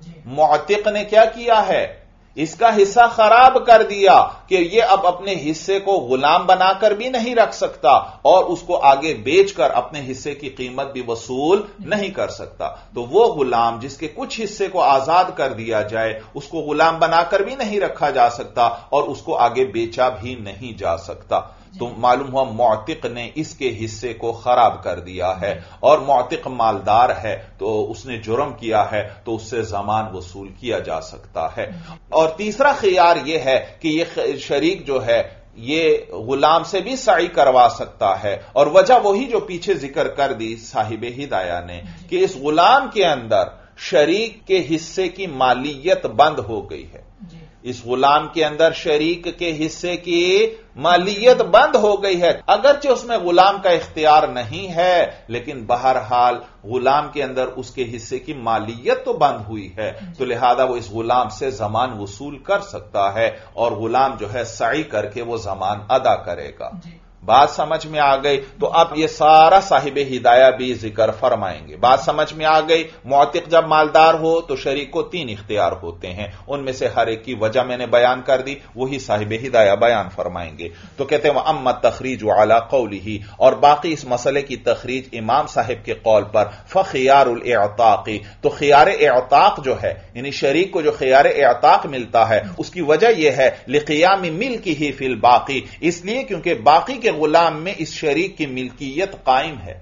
معتق نے کیا کیا ہے؟ اس کا حصہ خراب کر دیا کہ یہ اب اپنے حصے کو غلام بنا کر بھی نہیں رکھ سکتا اور اس کو آگے بیچ کر اپنے حصے کی قیمت بھی وصول نہیں کر سکتا. تو وہ غلام جس کے کچھ حصے کو آزاد کر دیا جائے اس کو غلام بنا کر بھی نہیں رکھا جا سکتا اور اس کو آگے بیچا بھی نہیں جا سکتا. تو معلوم ہوا معتق نے اس کے حصے کو خراب کر دیا ہے، اور معتق مالدار ہے تو اس نے جرم کیا ہے تو اس سے ضمان وصول کیا جا سکتا ہے. اور تیسرا خیار یہ ہے کہ یہ شریک جو ہے یہ غلام سے بھی سعی کروا سکتا ہے، اور وجہ وہی جو پیچھے ذکر کر دی صاحب ہدایہ نے کہ اس غلام کے اندر شریک کے حصے کی مالیت بند ہو گئی ہے. اس غلام کے اندر شریک کے حصے کی مالیت بند ہو گئی ہے، اگرچہ اس میں غلام کا اختیار نہیں ہے لیکن بہرحال غلام کے اندر اس کے حصے کی مالیت تو بند ہوئی ہے، تو لہذا وہ اس غلام سے ضمان وصول کر سکتا ہے اور غلام جو ہے سعی کر کے وہ ضمان ادا کرے گا. بات سمجھ میں آ گئی؟ تو اب یہ سارا صاحب ہدایہ بھی ذکر فرمائیں گے. بات سمجھ میں آ گئی؟ معتق جب مالدار ہو تو شریک کو 3 اختیار ہوتے ہیں، ان میں سے ہر ایک کی وجہ میں نے بیان کر دی، وہی صاحب ہدایہ بیان فرمائیں گے. تو کہتے ہیں وَأَمَّا التَّخْرِيجُ عَلَى قَوْلِهِ، اور باقی اس مسئلے کی تخریج امام صاحب کے قول پر، فَخِيَارُ الْإِعْتَاقِ، تو خیار اعتاق جو ہے یعنی شریک کو جو خیار اعتاق ملتا ہے اس کی وجہ یہ ہے لِقِيَامِ مِلْكِهِ فِي الْبَاقِ، اس لیے کیونکہ باقی کے غلام میں اس شریک کی ملکیت قائم ہے.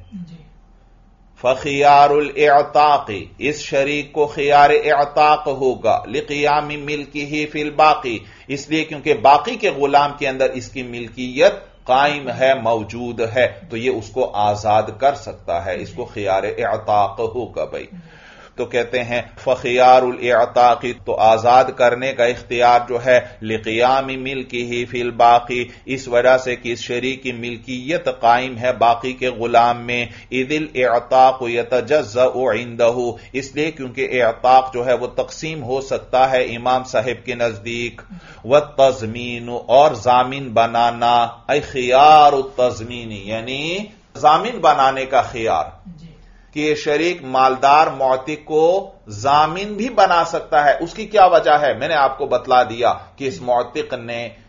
فخیار الاعتاق، اس شریک کو خیار اعتاق ہوگا، لقیام ملکہ فی الباقی، اس لیے کیونکہ باقی کے غلام کے اندر اس کی ملکیت قائم ہے، موجود ہے، تو یہ اس کو آزاد کر سکتا ہے، اس کو خیار اعتاق ہوگا بھائی. تو کہتے ہیں فخیار الاعتاق، تو آزاد کرنے کا اختیار جو ہے لقیام ملکہ فی الباقی، اس وجہ سے کہ اس شریک کی ملکیت قائم ہے باقی کے غلام میں. اذ الاعتاق یتجزأ عنده، اس لیے کیونکہ اعتاق جو ہے وہ تقسیم ہو سکتا ہے امام صاحب کے نزدیک. والتضمین، اور ضامن بنانا، ای خیار التضمین، یعنی ضامن بنانے کا خیار، کہ یہ شریک مالدار معتق کو ضامن بھی بنا سکتا ہے. اس کی کیا وجہ ہے؟ میں نے آپ کو بتلا دیا کہ اس معتق نے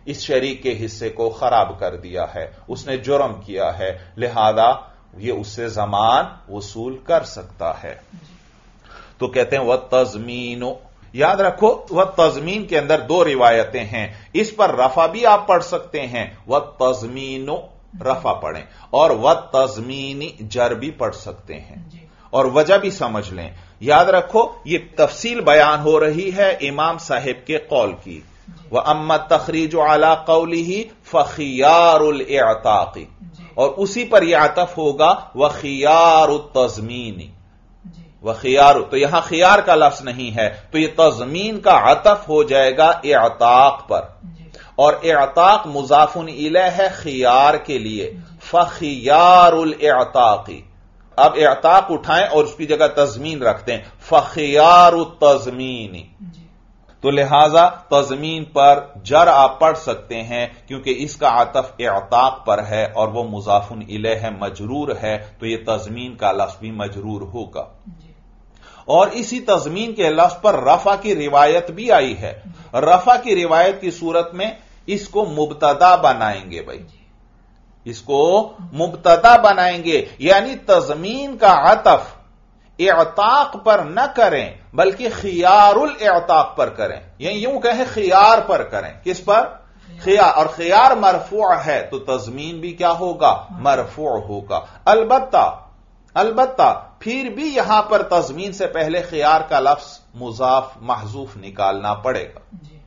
اس شریک کے حصے کو خراب کر دیا ہے، اس نے جرم کیا ہے، لہذا یہ اس سے ضمان وصول کر سکتا ہے۔ تو کہتے ہیں وَالتَّضْمِينُ، یاد رکھو وَالتَّضْمِين کے اندر دو روایتیں ہیں، اس پر رفع بھی آپ پڑھ سکتے ہیں، وَالتَّضْمِينُ رفع پڑھیں، اور وَالتَّضْمِينِ جر بھی پڑھ سکتے ہیں، اور وجہ بھی سمجھ لیں۔ یاد رکھو یہ تفصیل بیان ہو رہی ہے امام صاحب کے قول کی، وَأَمَّا التَّخْرِيجُ عَلَىٰ قَوْلِهِ فَخِيَارُ الْإِعْتَاقِ، اور اسی پر یہ عطف ہوگا وَخِيَارُ التَّضْمِينِ، وَخِيَارُ، تو یہاں خیار کا لفظ نہیں ہے، تو یہ تضمین کا عطف ہو جائے گا اعتاق پر، اور اعتاق مضاف الیہ ہے خیار کے لیے، فَخِيَارُ الْإِعْتَاقِ، اب اعتاق اٹھائیں اور اس کی جگہ تضمین رکھتے ہیں، فَخِيَارُ التَّضْمِينِ، تو لہذا تضمین پر جر آپ پڑھ سکتے ہیں کیونکہ اس کا عطف اعتاق پر ہے اور وہ مضاف الیہ مجرور ہے، تو یہ تضمین کا لفظ بھی مجرور ہوگا۔ اور اسی تضمین کے لفظ پر رفع کی روایت بھی آئی ہے، رفع کی روایت کی صورت میں اس کو مبتدا بنائیں گے، بھائی اس کو مبتدا بنائیں گے، یعنی تضمین کا عطف اعتاق پر نہ کریں بلکہ خیار الاعتاق پر کریں، یعنی یوں کہیں خیار پر کریں، کس پر؟ خیار، اور خیار مرفوع ہے تو تضمین بھی کیا ہوگا؟ مرفوع ہوگا۔ البتہ پھر بھی یہاں پر تضمین سے پہلے خیار کا لفظ مضاف محذوف نکالنا پڑے گا،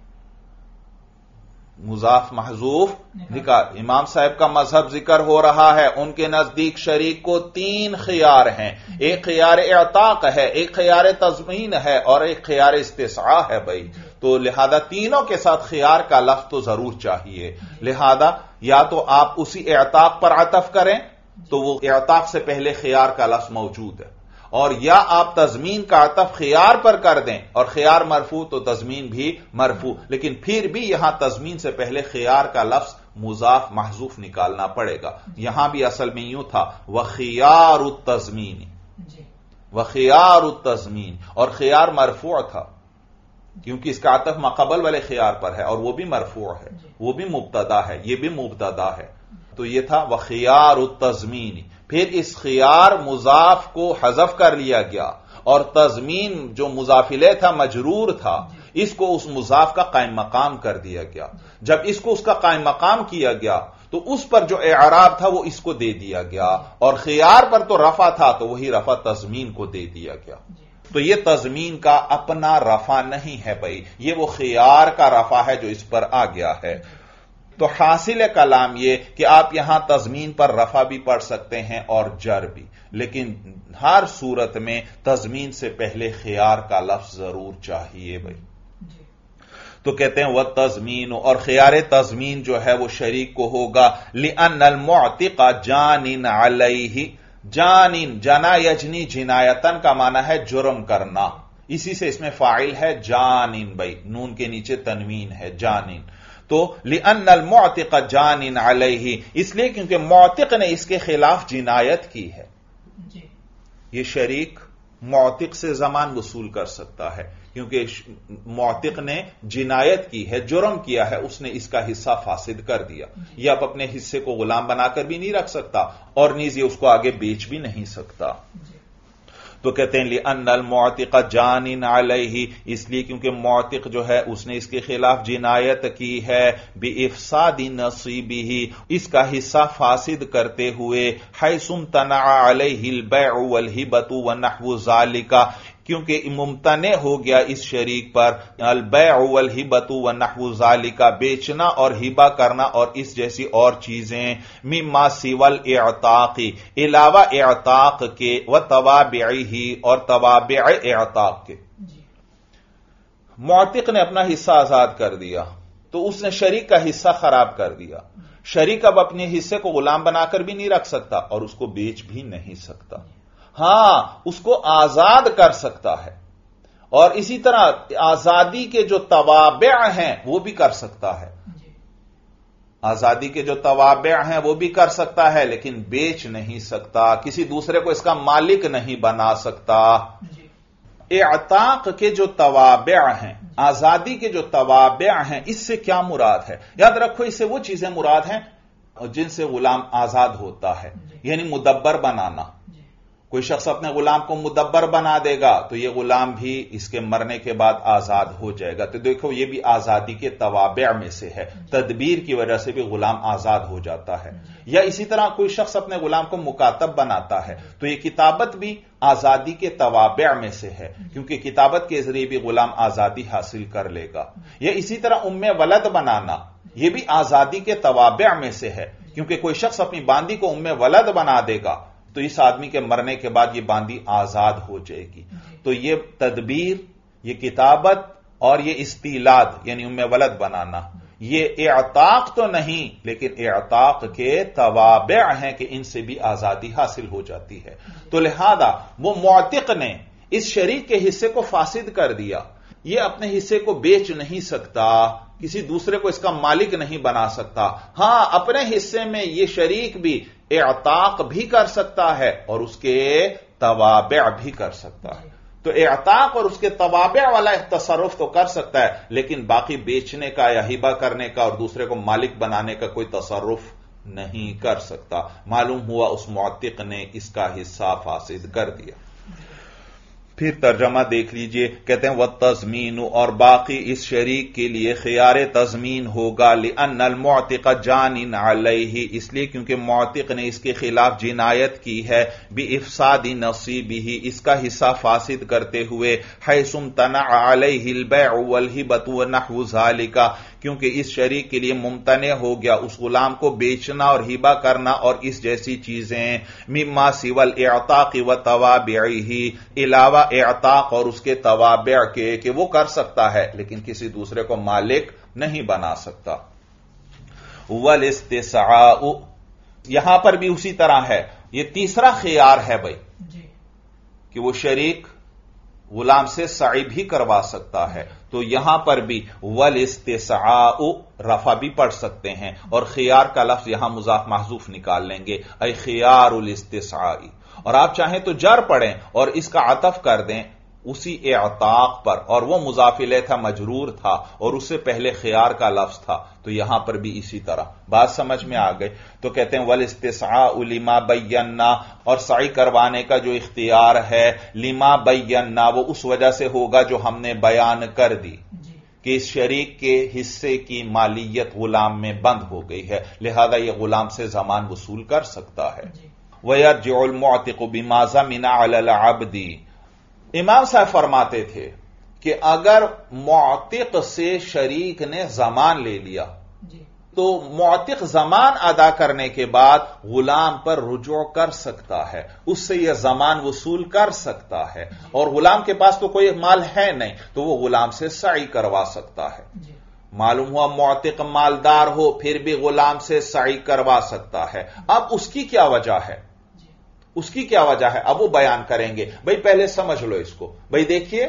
مضاف محذوف نکال۔ امام صاحب کا مذہب ذکر ہو رہا ہے، ان کے نزدیک شریک کو 3 خیار ہیں، ایک خیار اعتاق ہے، ایک خیار تضمین ہے، اور ایک خیار استسعاء ہے، بھائی تو لہذا تینوں کے ساتھ خیار کا لفظ تو ضرور چاہیے، لہذا یا تو آپ اسی اعتاق پر عطف کریں تو وہ اعتاق سے پہلے خیار کا لفظ موجود ہے، اور یا آپ تضمین کا عطف خیار پر کر دیں اور خیار مرفوع تو تضمین بھی مرفوع، لیکن پھر بھی یہاں تضمین سے پہلے خیار کا لفظ مضاف محذوف نکالنا پڑے گا۔ یہاں بھی اصل میں یوں تھا وخیار التضمین، وخیار التضمین، اور خیار مرفوع تھا کیونکہ اس کا عطف ماقبل والے خیار پر ہے اور وہ بھی مرفوع ہے، وہ بھی مبتدا ہے، یہ بھی مبتدا ہے، تو یہ تھا وخیار التضمین۔ پھر اس خیار مضاف کو حذف کر لیا گیا اور تضمین جو مضاف الیہ تھا مجرور تھا، اس کو اس مضاف کا قائم مقام کر دیا گیا۔ جب اس کو اس کا قائم مقام کیا گیا تو اس پر جو اعراب تھا وہ اس کو دے دیا گیا، اور خیار پر تو رفع تھا تو وہی رفع تضمین کو دے دیا گیا۔ تو یہ تضمین کا اپنا رفع نہیں ہے بھائی، یہ وہ خیار کا رفع ہے جو اس پر آ گیا ہے۔ تو حاصل کلام یہ کہ آپ یہاں تضمین پر رفع بھی پڑھ سکتے ہیں اور جر بھی، لیکن ہر صورت میں تضمین سے پہلے خیار کا لفظ ضرور چاہیے بھائی۔ تو کہتے ہیں وَالتَّضْمِينُ، اور خیار تضمین جو ہے وہ شریک کو ہوگا، لِأَنَّ الْمُعْتِقَ جَانٍ عَلَيْهِ، جانٍ جنا یجنی جنایتن کا معنی ہے جرم کرنا، اسی سے اس میں فاعل ہے جانٍ بھائی، نون کے نیچے تنوین ہے جانٍ، تو لِأَنَّ الْمُعْتِقَ جَانٍ عَلَيْهِ، اس لیے کیونکہ معتق نے اس کے خلاف جنایت کی ہے، یہ شریک معتق سے ضمان وصول کر سکتا ہے کیونکہ معتق نے جنایت کی ہے، جرم کیا ہے، اس نے اس کا حصہ فاسد کر دیا، یہ اب اپنے حصے کو غلام بنا کر بھی نہیں رکھ سکتا اور نیز یہ اس کو آگے بیچ بھی نہیں سکتا۔ تو کہتے ہیں لِأَنَّ الْمُعْتِقَ جَانٍ عَلَيْهِ، اس لیے کیونکہ معتق جو ہے اس نے اس کے خلاف جنایت کی ہے، بِإِفْسَادِ نَصِيبِهِ، اس کا حصہ فاسد کرتے ہوئے، حَيْثُ امْتَنَعَ عَلَيْهِ الْبَيْعُ وَالْهِبَةُ وَنَحْوُ ذَلِكَ، کیونکہ ممتنع ہو گیا اس شریک پر البیع والہبۃ ونحو ذالک، بیچنا اور ہبہ کرنا اور اس جیسی اور چیزیں، مما سوى الاعتاق، علاوہ اعتاق کے، وتوابعہ، اور توابع اعتاق کے۔ معتق نے اپنا حصہ آزاد کر دیا تو اس نے شریک کا حصہ خراب کر دیا، شریک اب اپنے حصے کو غلام بنا کر بھی نہیں رکھ سکتا اور اس کو بیچ بھی نہیں سکتا، ہاں اس کو آزاد کر سکتا ہے، اور اسی طرح آزادی کے جو توابع ہیں وہ بھی کر سکتا ہے، آزادی کے جو توابع ہیں وہ بھی کر سکتا ہے لیکن بیچ نہیں سکتا، کسی دوسرے کو اس کا مالک نہیں بنا سکتا۔ اعتاق کے جو توابع ہیں آزادی کے جو توابع ہیں اس سے کیا مراد ہے؟ یاد رکھو اس سے وہ چیزیں مراد ہیں جن سے غلام آزاد ہوتا ہے، یعنی مدبر بنانا۔ کوئی شخص اپنے غلام کو مدبر بنا دے گا تو یہ غلام بھی اس کے مرنے کے بعد آزاد ہو جائے گا۔ تو دیکھو یہ بھی آزادی کے توابع میں سے ہے، تدبیر کی وجہ سے بھی غلام آزاد ہو جاتا ہے۔ یا اسی طرح کوئی شخص اپنے غلام کو مکاتب بناتا ہے تو یہ کتابت بھی آزادی کے توابع میں سے ہے، کیونکہ کتابت کے ذریعے بھی غلام آزادی حاصل کر لے گا۔ یا اسی طرح ولد بنانا، یہ بھی آزادی کے توابع میں سے ہے، کیونکہ کوئی شخص اپنی باندی کو ولد بنا دے گا تو اس آدمی کے مرنے کے بعد یہ باندی آزاد ہو جائے گی۔ تو یہ تدبیر، یہ کتابت اور یہ استیلاد یعنی ولد بنانا، یہ اعتاق تو نہیں لیکن اعتاق کے توابع ہیں کہ ان سے بھی آزادی حاصل ہو جاتی ہے۔ تو لہذا وہ معتق نے اس شریک کے حصے کو فاسد کر دیا، یہ اپنے حصے کو بیچ نہیں سکتا، کسی دوسرے کو اس کا مالک نہیں بنا سکتا۔ ہاں اپنے حصے میں یہ شریک بھی اعتاق بھی کر سکتا ہے اور اس کے توابع بھی کر سکتا ہے۔ تو اعتاق اور اس کے توابع والا تصرف تو کر سکتا ہے، لیکن باقی بیچنے کا یا ہبہ کرنے کا اور دوسرے کو مالک بنانے کا کوئی تصرف نہیں کر سکتا۔ معلوم ہوا اس معتق نے اس کا حصہ فاسد کر دیا۔ پھر ترجمہ دیکھ لیجئے، کہتے ہیں وَالتَّضْمِينُ، اور باقی اس شریک کے لیے خیار تضمین ہوگا، لِأَنَّ الْمُعْتِقَ جَانٍ عَلَيْهِ، اس لیے کیونکہ معتق نے اس کے خلاف جنایت کی ہے، بِإِفْسَادِ نَصِيبِهِ، اس کا حصہ فاسد کرتے ہوئے، حَيْثُ امْتَنَعَ عَلَيْهِ الْبَيْعُ وَالْهِبَةُ وَنَحْوُ ذَلِكَ، کیونکہ اس شریک کے لیے ممتنع ہو گیا اس غلام کو بیچنا اور ہبہ کرنا اور اس جیسی چیزیں، مما سوى الاعتاق وتوابعه، علاوہ اعتاق اور اس کے توابع کے، کہ وہ کر سکتا ہے لیکن کسی دوسرے کو مالک نہیں بنا سکتا۔ والاستسعاء، یہاں پر بھی اسی طرح ہے، یہ تیسرا خیار ہے بھائی کہ وہ شریک غلام سے سعی بھی کروا سکتا ہے، تو یہاں پر بھی والاستسعاء رفع بھی پڑھ سکتے ہیں اور خیار کا لفظ یہاں مضاف محذوف نکال لیں گے، اے خیار الاستسعاء، اور آپ چاہیں تو جر پڑھیں اور اس کا عطف کر دیں اسی اعتاق پر، اور وہ مضاف الیہ تھا، مجرور تھا اور اس سے پہلے خیار کا لفظ تھا، تو یہاں پر بھی اسی طرح بات سمجھ میں آ گئی۔ تو کہتے ہیں والاستسعاء لما بینا، اور سعی کروانے کا جو اختیار ہے لما بینا، وہ اس وجہ سے ہوگا جو ہم نے بیان کر دی کہ اس شریک کے حصے کی مالیت غلام میں بند ہو گئی ہے، لہذا یہ غلام سے ضمان وصول کر سکتا ہے۔ وَيَرْجِعُ الْمُعْتِقُ بِمَا ضَمِنَ عَلَى الْعَبْدِ، امام صاحب فرماتے تھے کہ اگر معتق سے شریک نے ضمان لے لیا تو معتق ضمان ادا کرنے کے بعد غلام پر رجوع کر سکتا ہے، اس سے یہ ضمان وصول کر سکتا ہے، اور غلام کے پاس تو کوئی مال ہے نہیں تو وہ غلام سے سعی کروا سکتا ہے۔ معلوم ہوا معتق مالدار ہو پھر بھی غلام سے سعی کروا سکتا ہے۔ اب اس کی کیا وجہ ہے؟ اس کی کیا وجہ ہے اب وہ بیان کریں گے۔ بھئی پہلے سمجھ لو اس کو۔ بھئی دیکھیے،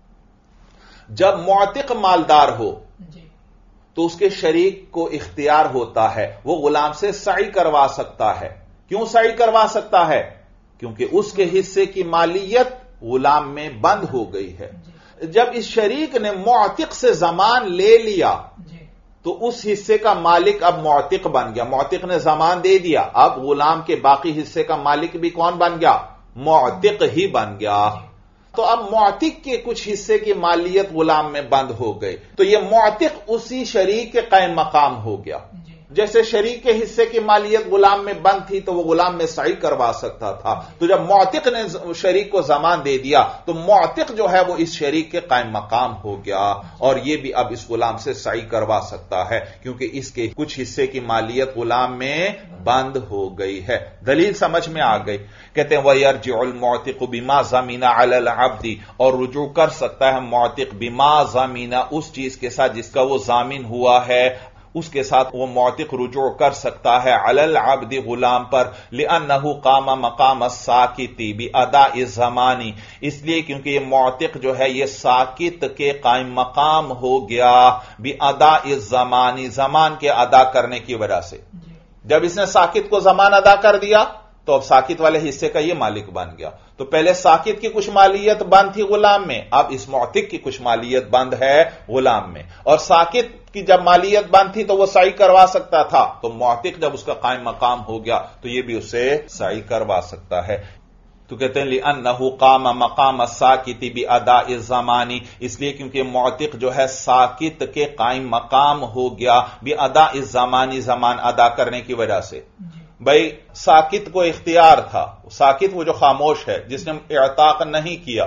جب معتق مالدار ہو تو اس کے شریک کو اختیار ہوتا ہے، وہ غلام سے سعی کروا سکتا ہے۔ کیوں سعی کروا سکتا ہے؟ کیونکہ اس کے حصے کی مالیت غلام میں بند ہو گئی ہے۔ جب اس شریک نے معتق سے ضمان لے لیا تو اس حصے کا مالک اب معتق بن گیا، معتق نے ضمان دے دیا، اب غلام کے باقی حصے کا مالک بھی کون بن گیا؟ معتق ہی بن گیا۔ تو اب معتق کے کچھ حصے کی مالیت غلام میں بند ہو گئی، تو یہ معتق اسی شریک کے قائم مقام ہو گیا۔ جیسے شریک کے حصے کی مالیت غلام میں بند تھی تو وہ غلام میں سعی کروا سکتا تھا، تو جب معتق نے شریک کو ضمان دے دیا تو معتق جو ہے وہ اس شریک کے قائم مقام ہو گیا، اور یہ بھی اب اس غلام سے سعی کروا سکتا ہے کیونکہ اس کے کچھ حصے کی مالیت غلام میں بند ہو گئی ہے۔ دلیل سمجھ میں آ گئی۔ کہتے ہیں وَيَرْجِعُ الْمُعْتِقُ بِمَا ضَمِنَ عَلَى الْعَبْدِ، اور رجوع کر سکتا ہے معتق بِمَا ضَمِنَ، اس چیز کے ساتھ جس کا وہ ضامن ہوا ہے، اس کے ساتھ وہ معتق رجوع کر سکتا ہے علی العبد، غلام پر، لأنه قام مقام الساکت بأداء الضمان، اس لیے کیونکہ یہ معتق جو ہے یہ ساکت کے قائم مقام ہو گیا، بأداء الضمان، زمان کے ادا کرنے کی وجہ سے۔ جب اس نے ساکت کو زمان ادا کر دیا تو اب ساکت والے حصے کا یہ مالک بن گیا. تو پہلے ساکت کی کچھ مالیت بند تھی غلام میں، اب اس معتق کی کچھ مالیت بند ہے غلام میں. اور ساکت کی جب مالیت بند تھی تو وہ سعی کروا سکتا تھا، تو معتق جب اس کا قائم مقام ہو گیا تو یہ بھی اسے سعی کروا سکتا ہے. تو کہتے ہیں لِأَنَّهُ قَامَ مَقَامَ السَّاكِتِ بِأَدَاءِ الزَّمَانِ، اس لیے کیونکہ معتق جو ہے ساکت کے قائم مقام ہو گیا بِأَدَاءِ الزَّمَانِ، زمان ادا کرنے کی وجہ سے. بھئی ساکت کو اختیار تھا، ساکت وہ جو خاموش ہے جس نے اعتاق نہیں کیا،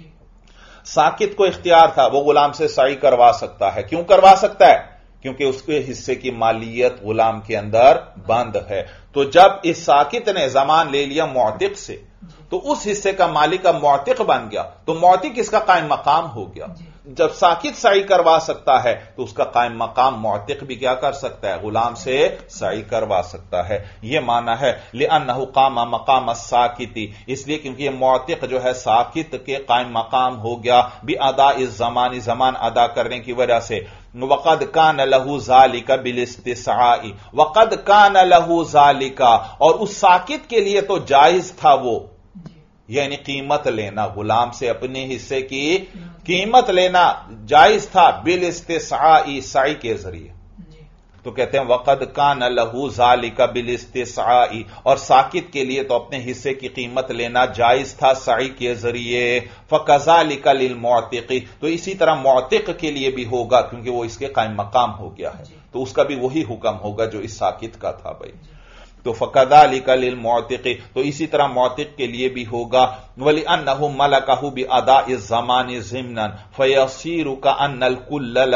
ساکت کو اختیار تھا، وہ غلام سے سعی کروا سکتا ہے. کیوں کروا سکتا ہے؟ کیونکہ اس کے حصے کی مالیت غلام کے اندر بند ہے. تو جب اس ساکت نے زمان لے لیا معتق سے تو اس حصے کا مالک اب معتق بن گیا، تو معتق اس کا قائم مقام ہو گیا. جب ساکت سعی کروا سکتا ہے تو اس کا قائم مقام معتق بھی کیا کر سکتا ہے؟ غلام سے سعی کروا سکتا ہے. یہ معنی ہے لِأَنَّهُ قَامَ مَقَامَ السَّاكِتِ، اس لیے کیونکہ یہ معتق جو ہے ساکت کے قائم مقام ہو گیا بِأَدَاءِ الزَّمَانِ، زمان ادا کرنے کی وجہ سے. وَقَدْ كَانَ لَهُ ذَلِكَ بِالِاسْتِسْعَاءِ، وَقَدْ كَانَ لَهُ ذَلِكَ، اور اس ساکت کے لیے تو جائز تھا وہ، یعنی قیمت لینا، غلام سے اپنے حصے کی قیمت لینا جائز تھا بالاستسعاء، سعی کے ذریعے. تو کہتے ہیں وقد کان لہ ذالک بالاستسعاء، اور ساکت کے لیے تو اپنے حصے کی قیمت لینا جائز تھا سعی کے ذریعے. فکذالک للمعتق، تو اسی طرح معتق کے لیے بھی ہوگا کیونکہ وہ اس کے قائم مقام ہو گیا ہے، تو اس کا بھی وہی حکم ہوگا جو اس ساکت کا تھا. بھائی تو فکذالک للمعتق، تو اسی طرح معتق کے لیے بھی ہوگا. وَلِأَنَّهُ مَلَكَهُ بِأَدَاءِ الزَّمَانِ ضِمْنًا فَيَصِيرُ كَأَنَّ الْكُلَّ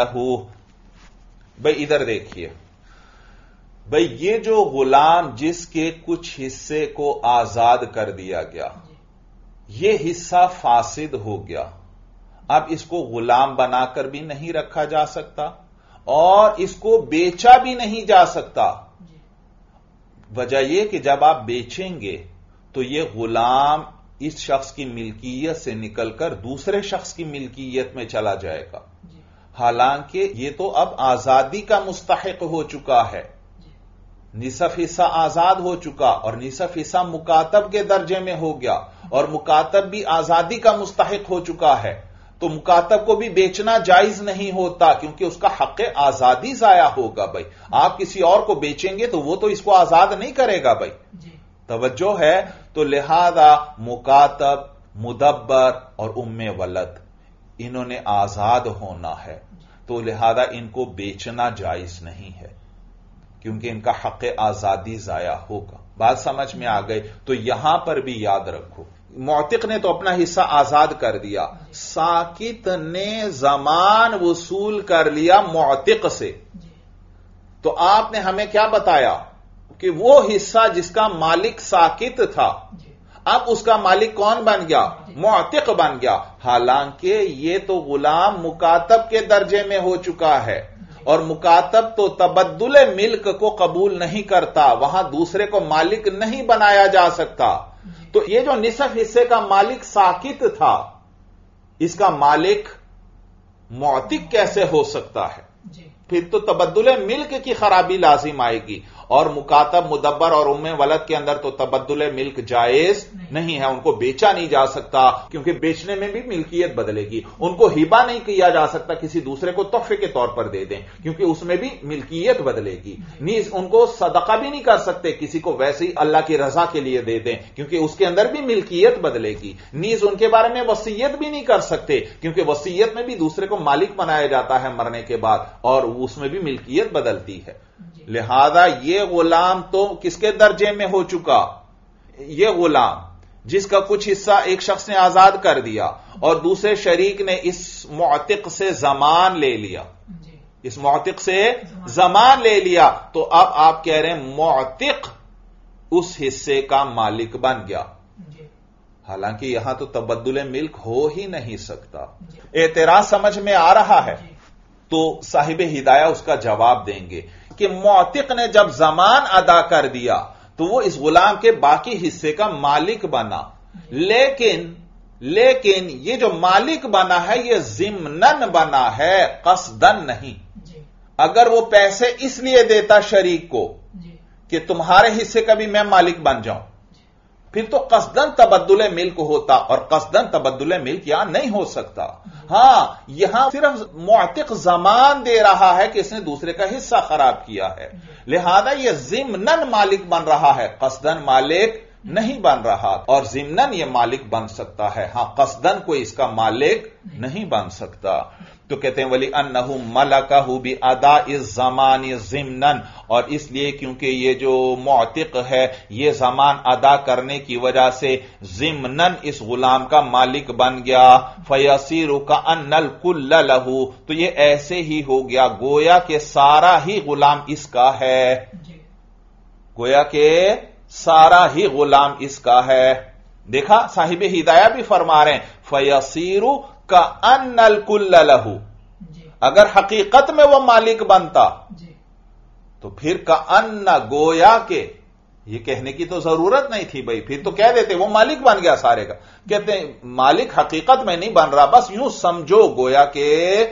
لَهُ. بھئی ادھر دیکھیے، بھئی یہ جو غلام جس کے کچھ حصے کو آزاد کر دیا گیا، یہ حصہ فاسد ہو گیا، اب اس کو غلام بنا کر بھی نہیں رکھا جا سکتا اور اس کو بیچا بھی نہیں جا سکتا. وجہ یہ کہ جب آپ بیچیں گے تو یہ غلام اس شخص کی ملکیت سے نکل کر دوسرے شخص کی ملکیت میں چلا جائے گا، حالانکہ یہ تو اب آزادی کا مستحق ہو چکا ہے. نصف حصہ آزاد ہو چکا اور نصف حصہ مکاتب کے درجے میں ہو گیا، اور مکاتب بھی آزادی کا مستحق ہو چکا ہے. تو مکاتب کو بھی بیچنا جائز نہیں ہوتا کیونکہ اس کا حق آزادی ضائع ہوگا. بھائی آپ کسی اور کو بیچیں گے تو وہ تو اس کو آزاد نہیں کرے گا. بھائی توجہ ہے. تو لہذا مکاتب، مدبر اور ام ولد انہوں نے آزاد ہونا ہے، تو لہذا ان کو بیچنا جائز نہیں ہے کیونکہ ان کا حق آزادی ضائع ہوگا. بات سمجھ میں آ گئی؟ تو یہاں پر بھی یاد رکھو، معتق نے تو اپنا حصہ آزاد کر دیا، ساکت نے زمان وصول کر لیا معتق سے. تو آپ نے ہمیں کیا بتایا کہ وہ حصہ جس کا مالک ساکت تھا اب اس کا مالک کون بن گیا؟ معتق بن گیا، حالانکہ یہ تو غلام مکاتب کے درجے میں ہو چکا ہے، اور مکاتب تو تبدل ملک کو قبول نہیں کرتا، وہاں دوسرے کو مالک نہیں بنایا جا سکتا. تو یہ جو نصف حصے کا مالک ساکت تھا، اس کا مالک معتق کیسے ہو سکتا ہے؟ پھر تو تبدل ملک کی خرابی لازم آئے گی، اور مکاتب، مدبر اور ام ولد کے اندر تو تبدل ملک جائز نہیں ہے، ان کو بیچا نہیں جا سکتا کیونکہ بیچنے میں بھی ملکیت بدلے گی. ان کو ہبہ نہیں کیا جا سکتا، کسی دوسرے کو تحفے کے طور پر دے دیں کیونکہ اس میں بھی ملکیت بدلے گی. نیز ان کو صدقہ بھی نہیں کر سکتے، کسی کو ویسے ہی اللہ کی رضا کے لیے دے دیں کیونکہ اس کے اندر بھی ملکیت بدلے گی. نیز ان کے بارے میں وصیت بھی نہیں کر سکتے کیونکہ وصیت میں بھی دوسرے کو مالک بنایا جاتا ہے مرنے کے بعد، اور اس میں بھی ملکیت بدلتی ہے. لہذا یہ غلام تو کس کے درجے میں ہو چکا؟ یہ غلام جس کا کچھ حصہ ایک شخص نے آزاد کر دیا اور دوسرے شریک نے اس معتق سے زمان لے لیا، اس معتق سے زمان لے لیا، تو اب آپ کہہ رہے ہیں معتق اس حصے کا مالک بن گیا، حالانکہ یہاں تو تبدل ملک ہو ہی نہیں سکتا. اعتراض سمجھ میں آ رہا ہے؟ تو صاحب ہدایہ اس کا جواب دیں گے کہ معتق نے جب زمان ادا کر دیا تو وہ اس غلام کے باقی حصے کا مالک بنا، لیکن یہ جو مالک بنا ہے یہ ضمناً بنا ہے، قصداً نہیں. اگر وہ پیسے اس لیے دیتا شریک کو کہ تمہارے حصے کا بھی میں مالک بن جاؤں، پھر تو قصدن تبدل ملک ہوتا، اور قصدن تبدل ملک یہاں نہیں ہو سکتا. ہاں یہاں صرف معتق زمان دے رہا ہے کہ اس نے دوسرے کا حصہ خراب کیا ہے، لہذا یہ ضمناً مالک بن رہا ہے، قصدن مالک نہیں بن رہا، اور ضمناً یہ مالک بن سکتا ہے. ہاں قصدن کوئی اس کا مالک نہیں بن سکتا. تو کہتے ہیں ولی انہو ملکہ باداء الزمان ضمناً، اور اس لیے کیونکہ یہ جو معتق ہے یہ زمان ادا کرنے کی وجہ سے ضمناً اس غلام کا مالک بن گیا. فیصیر کأن الکل لہ، تو یہ ایسے ہی ہو گیا گویا کہ سارا ہی غلام اس کا ہے، گویا کہ سارا ہی غلام اس کا ہے. دیکھا صاحب ہدایہ بھی فرما رہے ہیں فیصیر کأن الکل لہ، اگر حقیقت میں وہ مالک بنتا تو پھر کأن گویا کہ، یہ کہنے کی تو ضرورت نہیں تھی بھائی، پھر تو کہہ دیتے وہ مالک بن گیا سارے کا. کہتے ہیں مالک حقیقت میں نہیں بن رہا، بس یوں سمجھو گویا کہ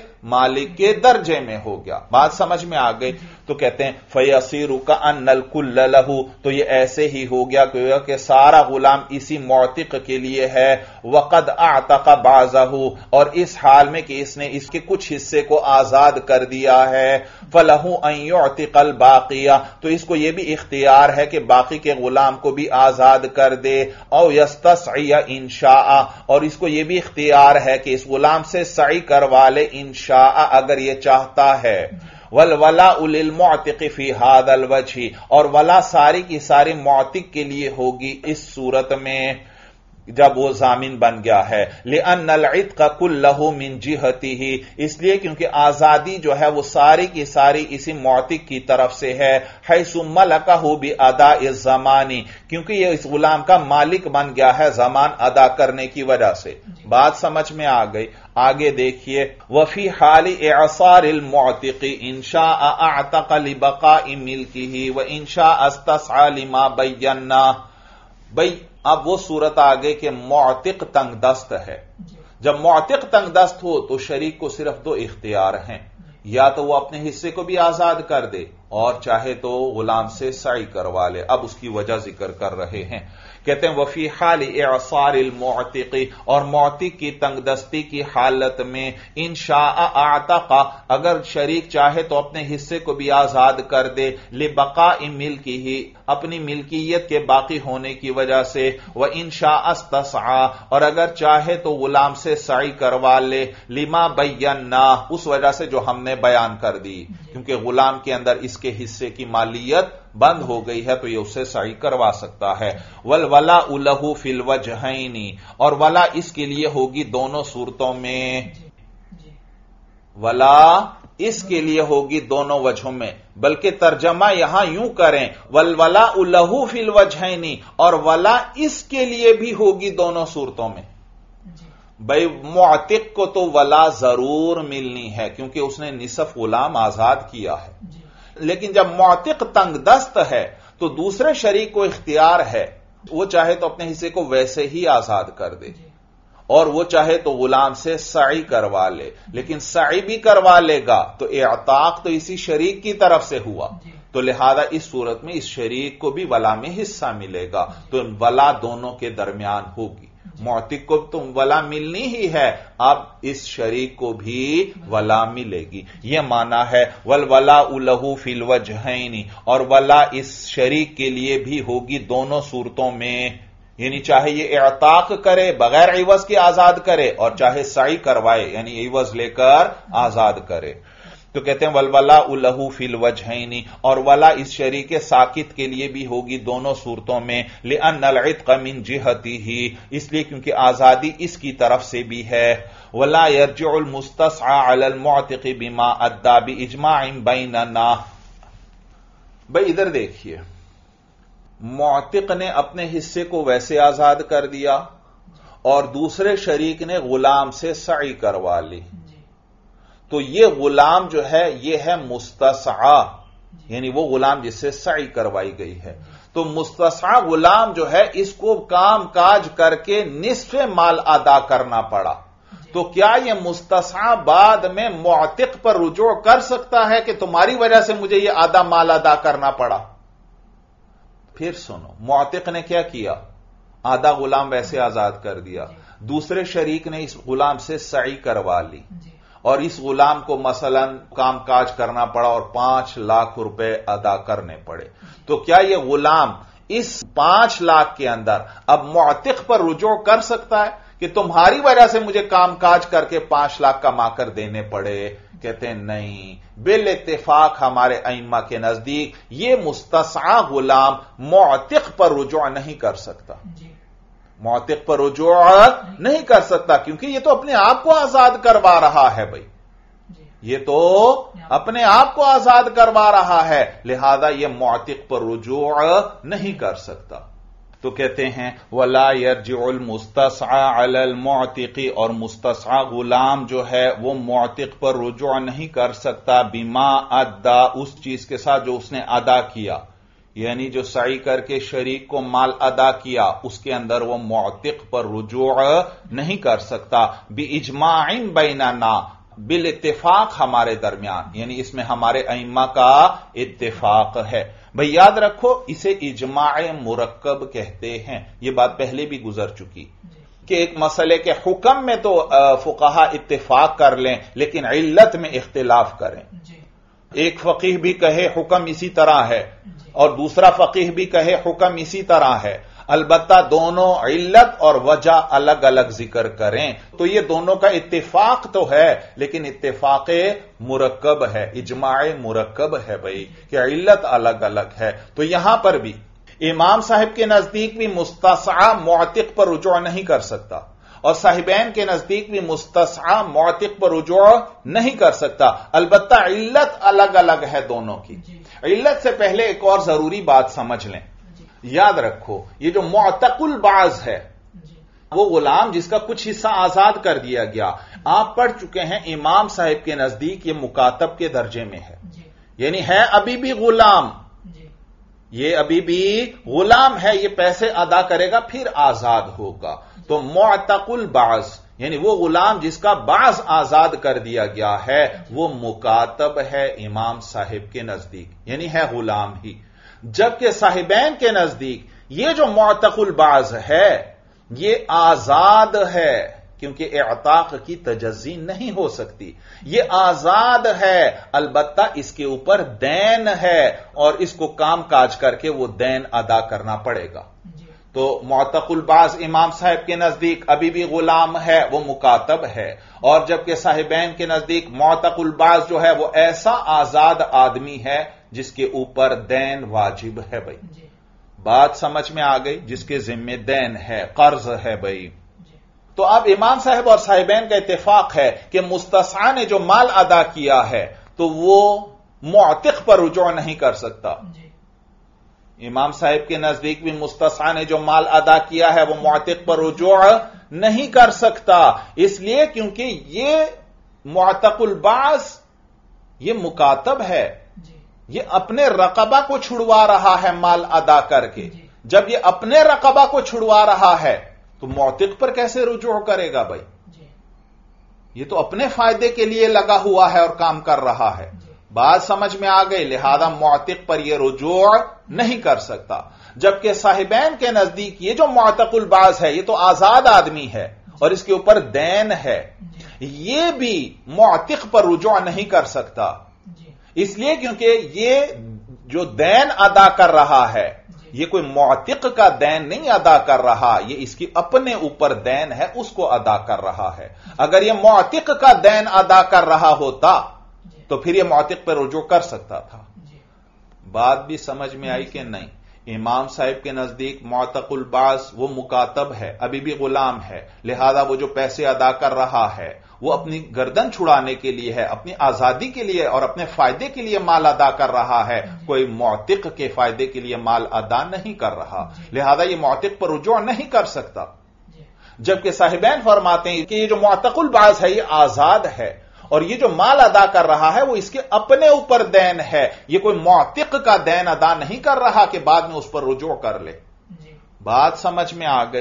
مالک کے درجے میں ہو گیا. بات سمجھ میں آ گئی. تو کہتے ہیں فیصیر کأن الکل لہ، تو یہ ایسے ہی ہو گیا کہ سارا غلام اسی معتق کے لیے ہے. وقد اعتق بعضہ، اور اس حال میں کہ اس نے اس کے کچھ حصے کو آزاد کر دیا ہے. فلہ ان یعتق الباقیہ، تو اس کو یہ بھی اختیار ہے کہ باقی کے غلام کو بھی آزاد کر دے. او یستسعی ان شاء، اور اس کو یہ بھی اختیار ہے کہ اس غلام سے سعی کروا لے ان شاء اگر یہ چاہتا ہے. والولاء للمعتق فی ھذا الوجہ، اور ولا ساری کی ساری معتق کے لیے ہوگی اس صورت میں جب وہ ضامن بن گیا ہے. لأن العتق كله من جهته، اس لیے کیونکہ آزادی جو ہے وہ ساری کی ساری اسی معتق کی طرف سے ہے. حيث ملكه بأداء الزمان، کیونکہ یہ اس غلام کا مالک بن گیا ہے زمان ادا کرنے کی وجہ سے. بات سمجھ میں آ گئی. آگے دیکھیے وفی حال اعصار المعتق ان شاء اعتق لبقاء ملکه وان شاء استسعى لما بینا. بھئی اب وہ صورت آگے کہ معتق تنگ دست ہے. جب معتق تنگ دست ہو تو شریک کو صرف دو اختیار ہیں، یا تو وہ اپنے حصے کو بھی آزاد کر دے اور چاہے تو غلام سے سعی کروا لے. اب اس کی وجہ ذکر کر رہے ہیں. کہتے ہیں وفی حال اعصار المعتق، اور معتق کی تنگ دستی کی حالت میں ان شاء اعتق، اگر شریک چاہے تو اپنے حصے کو بھی آزاد کر دے. لبقاء ملکہ، اپنی ملکیت کے باقی ہونے کی وجہ سے. وان شاء استسعى، اور اگر چاہے تو غلام سے سعی کروا لے. لما بینا، اس وجہ سے جو ہم نے بیان کر دی، کیونکہ غلام کے اندر اس کے حصے کی مالیت بند ہو گئی ہے تو یہ اس سے سعی کروا سکتا ہے. والولاء له فی الوجہین، اور ولا اس کے لیے ہوگی دونوں صورتوں میں. ولا اس کے لیے ہوگی دونوں وجہوں میں، بلکہ ترجمہ یہاں یوں کریں والولاء له فی الوجہین، اور ولا اس کے لیے بھی ہوگی دونوں صورتوں میں. بھئی معتق کو تو ولا ضرور ملنی ہے کیونکہ اس نے نصف غلام آزاد کیا ہے. لیکن جب معتق تنگ دست ہے تو دوسرے شریک کو اختیار ہے، وہ چاہے تو اپنے حصے کو ویسے ہی آزاد کر دے، اور وہ چاہے تو غلام سے سعی کروا لے. لیکن سعی بھی کروا لے گا تو اعتاق تو اسی شریک کی طرف سے ہوا، تو لہذا اس صورت میں اس شریک کو بھی ولا میں حصہ ملے گا. تو ولا دونوں کے درمیان ہوگی. معتق کو تو ولا ملنی ہی ہے، اب اس شریک کو بھی ولا ملے گی. یہ معنی ہے والولاء له فی الوجہین، اور ولا اس شریک کے لیے بھی ہوگی دونوں صورتوں میں. یعنی چاہے یہ اعتاق کرے بغیر عوض کے آزاد کرے، اور چاہے سعی کروائے یعنی عوض لے کر آزاد کرے. تو کہتے ہیں والولاء له فی الوجہین، اور ولا اس شریک ساکت کے لیے بھی ہوگی دونوں صورتوں میں. لأن العتق من جهته، اس لیے کیونکہ آزادی اس کی طرف سے بھی ہے. ولا يرجع المستسعى على المعتق بما ادى باجماع بیننا. بھئی ادھر دیکھیے، معتق نے اپنے حصے کو ویسے آزاد کر دیا اور دوسرے شریک نے غلام سے سعی کروا لی. تو یہ غلام جو ہے یہ ہے مستسعی، یعنی وہ غلام جس سے سعی کروائی گئی ہے. تو مستسعی غلام جو ہے اس کو کام کاج کر کے نصف مال ادا کرنا پڑا. تو کیا یہ مستسعی بعد میں معتق پر رجوع کر سکتا ہے کہ تمہاری وجہ سے مجھے یہ آدھا مال ادا کرنا پڑا؟ پھر سنو، معتق نے کیا کیا؟ آدھا غلام ویسے آزاد کر دیا، دوسرے شریک نے اس غلام سے سعی کروا لی اور اس غلام کو مثلا کام کاج کرنا پڑا اور 5 لاکھ روپے ادا کرنے پڑے، تو کیا یہ غلام اس 5 لاکھ کے اندر اب معتق پر رجوع کر سکتا ہے کہ تمہاری وجہ سے مجھے کام کاج کر کے 5 لاکھ کما کر دینے پڑے؟ کہتے ہیں نہیں، بالاتفاق ہمارے ائمہ کے نزدیک یہ مستسعی غلام معتق پر رجوع نہیں کر سکتا، معتق پر رجوع نہیں کر سکتا، کیونکہ یہ تو اپنے آپ کو آزاد کروا رہا ہے بھائی، یہ تو اپنے آپ کو آزاد کروا رہا ہے، لہذا یہ معتق پر رجوع نہیں کر سکتا۔ تو کہتے ہیں وَلَا يَرْجِعُ الْمُسْتَسْعَى عَلَى الْمُعْتِقِ، اور مستسعی غلام جو ہے وہ معتق پر رجوع نہیں کر سکتا بِمَا أَدَّى، اس چیز کے ساتھ جو اس نے ادا کیا، یعنی جو سعی کر کے شریک کو مال ادا کیا اس کے اندر وہ معتق پر رجوع نہیں کر سکتا، بِإِجْمَاعٍ بَيْنَنَا، بالاتفاق ہمارے درمیان، یعنی اس میں ہمارے ائمہ کا اتفاق ہے۔ بھئی یاد رکھو اسے اجماع مرکب کہتے ہیں، یہ بات پہلے بھی گزر چکی کہ ایک مسئلے کے حکم میں تو فقہا اتفاق کر لیں لیکن علت میں اختلاف کریں، ایک فقیہ بھی کہے حکم اسی طرح ہے اور دوسرا فقیہ بھی کہے حکم اسی طرح ہے، البتہ دونوں علت اور وجہ الگ الگ ذکر کریں تو یہ دونوں کا اتفاق تو ہے لیکن اتفاق مرکب ہے، اجماع مرکب ہے بھئی کہ علت الگ الگ ہے۔ تو یہاں پر بھی امام صاحب کے نزدیک بھی مستسعی معتق پر رجوع نہیں کر سکتا اور صاحبین کے نزدیک بھی مستسعی معتق پر رجوع نہیں کر سکتا، البتہ علت الگ الگ ہے دونوں کی۔ علت سے پہلے ایک اور ضروری بات سمجھ لیں، یاد رکھو یہ جو معتق البعض ہے وہ غلام جس کا کچھ حصہ آزاد کر دیا گیا، آپ پڑھ چکے ہیں امام صاحب کے نزدیک یہ مکاتب کے درجے میں ہے، یعنی ہے ابھی بھی غلام، یہ ابھی بھی غلام ہے، یہ پیسے ادا کرے گا پھر آزاد ہوگا۔ تو معتق البعض یعنی وہ غلام جس کا بعض آزاد کر دیا گیا ہے وہ مکاتب ہے امام صاحب کے نزدیک، یعنی ہے غلام ہی، جبکہ صاحبین کے نزدیک یہ جو معتق البعض ہے یہ آزاد ہے، کیونکہ اعتاق کی تجزی نہیں ہو سکتی، یہ آزاد ہے، البتہ اس کے اوپر دین ہے اور اس کو کام کاج کر کے وہ دین ادا کرنا پڑے گا۔ تو معتق البعض امام صاحب کے نزدیک ابھی بھی غلام ہے، وہ مکاتب ہے، اور جبکہ صاحبین کے نزدیک معتق البعض جو ہے وہ ایسا آزاد آدمی ہے جس کے اوپر دین واجب ہے بھائی، بات سمجھ میں آ گئی، جس کے ذمہ دین ہے، قرض ہے بھائی۔ تو اب امام صاحب اور صاحبین کا اتفاق ہے کہ مستسعی نے جو مال ادا کیا ہے تو وہ معتق پر رجوع نہیں کر سکتا، امام صاحب کے نزدیک بھی مستسعی نے جو مال ادا کیا ہے وہ معتق پر رجوع نہیں کر سکتا، اس لیے کیونکہ یہ معتق البعض یہ مکاتب ہے، یہ اپنے رقبہ کو چھڑوا رہا ہے مال ادا کر کے، جب یہ اپنے رقبہ کو چھڑوا رہا ہے تو معتق پر کیسے رجوع کرے گا بھائی؟ یہ تو اپنے فائدے کے لیے لگا ہوا ہے اور کام کر رہا ہے، بات سمجھ میں آ گئی، لہذا معتق پر یہ رجوع نہیں کر سکتا۔ جبکہ صاحبین کے نزدیک یہ جو معتق البعض ہے یہ تو آزاد آدمی ہے اور اس کے اوپر دین ہے، یہ بھی معتق پر رجوع نہیں کر سکتا، اس لیے کیونکہ یہ جو دین ادا کر رہا ہے یہ کوئی معتق کا دین نہیں ادا کر رہا، یہ اس کی اپنے اوپر دین ہے، اس کو ادا کر رہا ہے۔ اگر یہ معتق کا دین ادا کر رہا ہوتا تو پھر یہ معتق پر رجوع کر سکتا تھا۔ بات بھی سمجھ میں آئی کہ نہیں؟ امام صاحب کے نزدیک معتق البعض وہ مکاتب ہے، ابھی بھی غلام ہے، لہذا وہ جو پیسے ادا کر رہا ہے وہ اپنی گردن چھڑانے کے لیے ہے، اپنی آزادی کے لیے اور اپنے فائدے کے لیے مال ادا کر رہا ہے، کوئی معتق کے فائدے کے لیے مال ادا نہیں کر رہا، لہذا یہ معتق پر رجوع نہیں کر سکتا۔ جبکہ صاحبین فرماتے ہیں کہ یہ جو معتق البعض ہے یہ آزاد ہے اور یہ جو مال ادا کر رہا ہے وہ اس کے اپنے اوپر دین ہے، یہ کوئی معتق کا دین ادا نہیں کر رہا کہ بعد میں اس پر رجوع کر لے۔ بات سمجھ میں آ گئی؟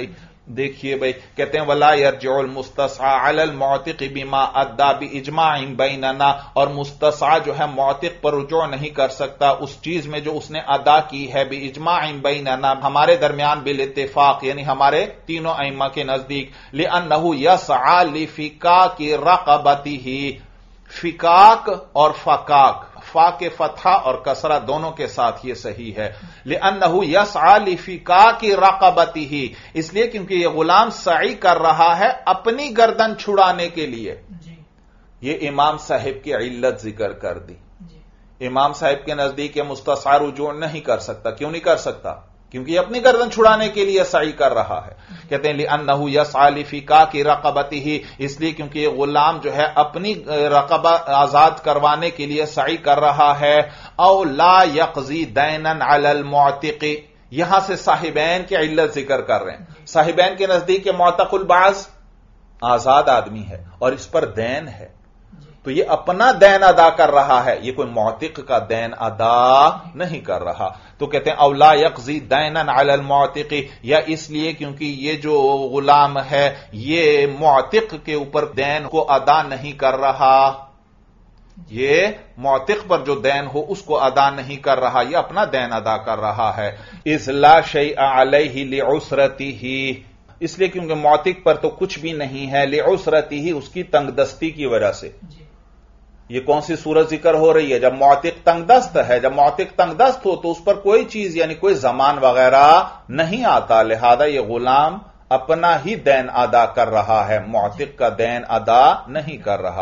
دیکھیے بھائی کہتے ہیں ولا یرجع المستسعى علی المعتق بما ادى باجماع بیننا، اور مستسعى جو ہے معتق پر رجوع نہیں کر سکتا اس چیز میں جو اس نے ادا کی ہے باجماع بیننا، ہمارے درمیان بالاتفاق، یعنی ہمارے تینوں ائمہ کے نزدیک، لانہ یسعى لفکاک رقبته، فکاک اور فکاک، فا کے فتحہ اور کسرہ دونوں کے ساتھ یہ صحیح ہے، لأنہ یسعى لفکاک رقبته، اس لیے کیونکہ یہ غلام سعی کر رہا ہے اپنی گردن چھڑانے کے لیے۔ یہ امام صاحب کی علت ذکر کر دی۔ امام صاحب کے نزدیک یہ مستسعی رجوع نہیں کر سکتا۔ کیوں نہیں کر سکتا؟ کیونکہ یہ اپنی گردن چھڑانے کے لیے سعی کر رہا ہے۔ کہتے ہیں لأنہ یسعى لفکاک رقبته، اس لیے کیونکہ یہ غلام جو ہے اپنی رقبہ آزاد کروانے کے لیے سعی کر رہا ہے۔ او لا یقضی دینا علی المعتق، یہاں سے صاحبین کی علت ذکر کر رہے ہیں۔ صاحبین کے نزدیک یہ معتق البعض آزاد آدمی ہے اور اس پر دین ہے، تو یہ اپنا دین ادا کر رہا ہے، یہ کوئی معتق کا دین ادا نہیں کر رہا۔ تو کہتے ہیں اولا یقضی دینا علی المعتق، یا اس لیے کیونکہ یہ جو غلام ہے یہ معتق کے اوپر دین کو ادا نہیں کر رہا، یہ معتق پر جو دین ہو اس کو ادا نہیں کر رہا، یہ اپنا دین ادا کر رہا ہے۔ اذ لا شیء علیہ لعسرتہ، اس لیے کیونکہ معتق پر تو کچھ بھی نہیں ہے، لعسرتہ، اس کی تنگ دستی کی وجہ سے۔ یہ کون سی صورت ذکر ہو رہی ہے؟ جب معتق تنگ دست ہے، جب معتق تنگ دست ہو تو اس پر کوئی چیز یعنی کوئی زمان وغیرہ نہیں آتا، لہذا یہ غلام اپنا ہی دین ادا کر رہا ہے، معتق کا دین ادا نہیں کر رہا۔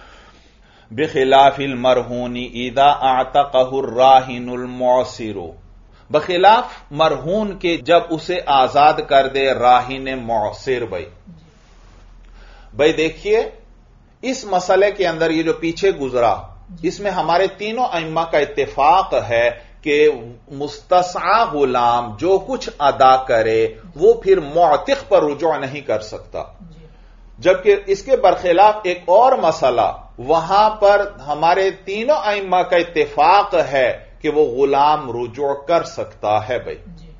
بخلاف المرہون اذا اعتقہ الراہن المعسر، بخلاف مرہون کے جب اسے آزاد کر دے راہن معسر۔ بھائی دیکھیے اس مسئلے کے اندر یہ جو پیچھے گزرا اس میں ہمارے تینوں ائمہ کا اتفاق ہے کہ مستسعی غلام جو کچھ ادا کرے وہ پھر معتق پر رجوع نہیں کر سکتا، جبکہ اس کے برخلاف ایک اور مسئلہ وہاں پر ہمارے تینوں ائمہ کا اتفاق ہے کہ وہ غلام رجوع کر سکتا ہے۔ بھائی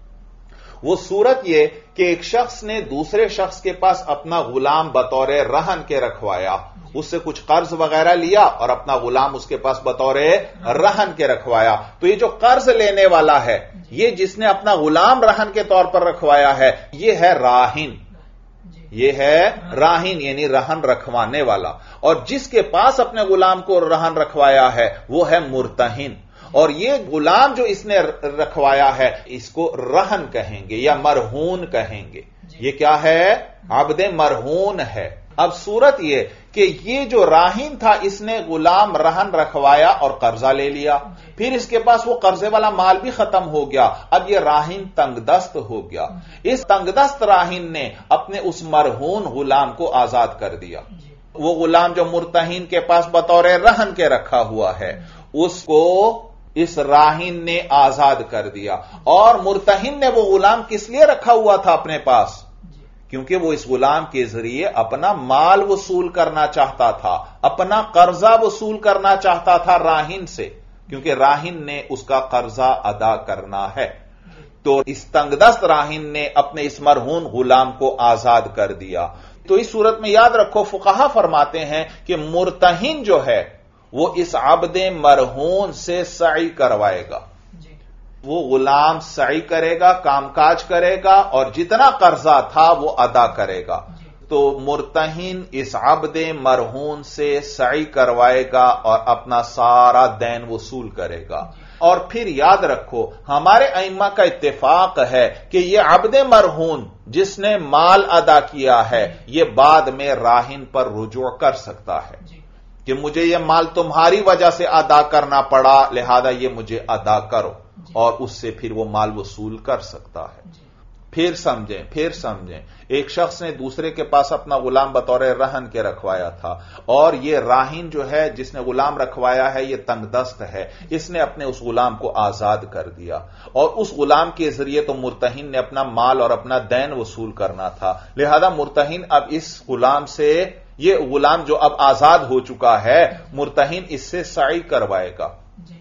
وہ صورت یہ کہ ایک شخص نے دوسرے شخص کے پاس اپنا غلام بطور رہن کے رکھوایا، اس سے کچھ قرض وغیرہ لیا اور اپنا غلام اس کے پاس بطور رہن کے رکھوایا، تو یہ جو قرض لینے والا ہے یہ جس نے اپنا غلام رہن کے طور پر رکھوایا ہے یہ ہے راہن، یہ ہے راہن یعنی رہن رکھوانے والا، اور جس کے پاس اپنے غلام کو رہن رکھوایا ہے وہ ہے مرتہن، اور یہ غلام جو اس نے رکھوایا ہے اس کو رہن کہیں گے یا مرہون کہیں گے۔ یہ کیا ہے؟ عبد مرہون ہے۔ اب صورت یہ کہ یہ جو راہن تھا اس نے غلام رہن رکھوایا اور قرضہ لے لیا، پھر اس کے پاس وہ قرضے والا مال بھی ختم ہو گیا، اب یہ راہن تنگ دست ہو گیا۔ اس تنگ دست راہن نے اپنے اس مرہون غلام کو آزاد کر دیا۔ وہ غلام جو مرتہن کے پاس بطور رہن کے رکھا ہوا ہے اس کو اس راہن نے آزاد کر دیا، اور مرتہن نے وہ غلام کس لیے رکھا ہوا تھا اپنے پاس؟ کیونکہ وہ اس غلام کے ذریعے اپنا مال وصول کرنا چاہتا تھا، اپنا قرضہ وصول کرنا چاہتا تھا راہن سے، کیونکہ راہن نے اس کا قرضہ ادا کرنا ہے۔ تو اس تنگ دست راہن نے اپنے اس مرہون غلام کو آزاد کر دیا۔ تو اس صورت میں یاد رکھو فقہا فرماتے ہیں کہ مرتہن جو ہے وہ اس عبد مرہون سے سعی کروائے گا، وہ غلام سعی کرے گا، کام کاج کرے گا اور جتنا قرضہ تھا وہ ادا کرے گا۔ تو مرتہن اس عبد مرہون سے سعی کروائے گا اور اپنا سارا دین وصول کرے گا۔ اور پھر یاد رکھو ہمارے ائمہ کا اتفاق ہے کہ یہ عبد مرہون جس نے مال ادا کیا ہے یہ بعد میں راہن پر رجوع کر سکتا ہے کہ مجھے یہ مال تمہاری وجہ سے ادا کرنا پڑا لہذا یہ مجھے ادا کرو، اور اس سے پھر وہ مال وصول کر سکتا ہے۔ پھر سمجھیں ایک شخص نے دوسرے کے پاس اپنا غلام بطور رہن کے رکھوایا تھا، اور یہ راہن جو ہے جس نے غلام رکھوایا ہے یہ تنگ دست ہے، اس نے اپنے اس غلام کو آزاد کر دیا، اور اس غلام کے ذریعے تو مرتہن نے اپنا مال اور اپنا دین وصول کرنا تھا، لہذا مرتہن اب اس غلام سے، یہ غلام جو اب آزاد ہو چکا ہے مرتہن اس سے سعی کروائے گا،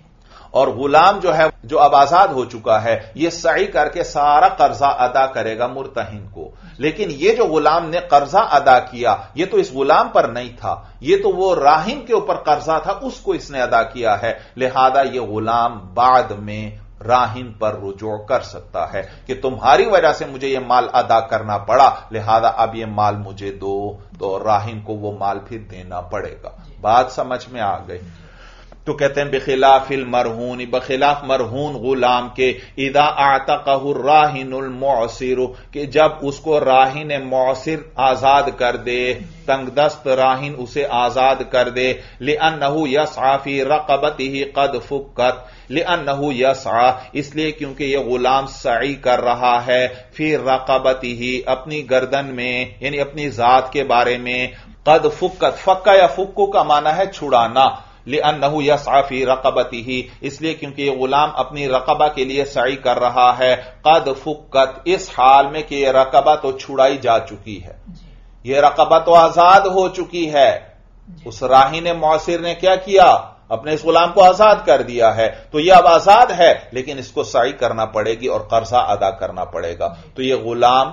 اور غلام جو ہے جو اب آزاد ہو چکا ہے یہ سعی کر کے سارا قرضہ ادا کرے گا مرتہن کو، لیکن یہ جو غلام نے قرضہ ادا کیا یہ تو اس غلام پر نہیں تھا، یہ تو وہ راہن کے اوپر قرضہ تھا، اس کو اس نے ادا کیا ہے، لہذا یہ غلام بعد میں راہن پر رجوع کر سکتا ہے کہ تمہاری وجہ سے مجھے یہ مال ادا کرنا پڑا، لہذا اب یہ مال مجھے دو، تو راہن کو وہ مال پھر دینا پڑے گا۔ بات سمجھ میں آ گئی؟ تو کہتے ہیں بخلاف المرہون، بخلاف مرہون غلام کے، اذا اعتقہ الراہن المعسر، کہ جب اس کو راہن معسر آزاد کر دے، تنگ دست راہن اسے آزاد کر دے، لأنہ یسعی فی رقبتہ قد فکت، لأنہ یسعی اس لیے کیونکہ یہ غلام سعی کر رہا ہے، فی رقبتہ اپنی گردن میں، یعنی اپنی ذات کے بارے میں، قد فکت، فکا یا فکو کا معنی ہے چھڑانا، لأنہ یسعی فی رقبتہ اس لیے کیونکہ یہ غلام اپنی رقبہ کے لیے سعی کر رہا ہے، قد فکت اس حال میں کہ یہ رقبہ تو چھڑائی جا چکی ہے، یہ رقبہ تو آزاد ہو چکی ہے، اس راہن معسر نے کیا کیا؟ اپنے اس غلام کو آزاد کر دیا ہے، تو یہ اب آزاد ہے لیکن اس کو سعی کرنا پڑے گی اور قرضہ ادا کرنا پڑے گا، تو یہ غلام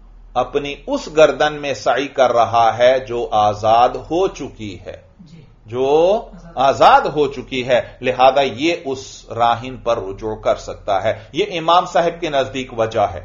اپنی اس گردن میں سعی کر رہا ہے جو آزاد ہو چکی ہے، جو آزاد ہو چکی ہے، لہذا یہ اس راہن پر رجوع کر سکتا ہے۔ یہ امام صاحب کے نزدیک وجہ ہے،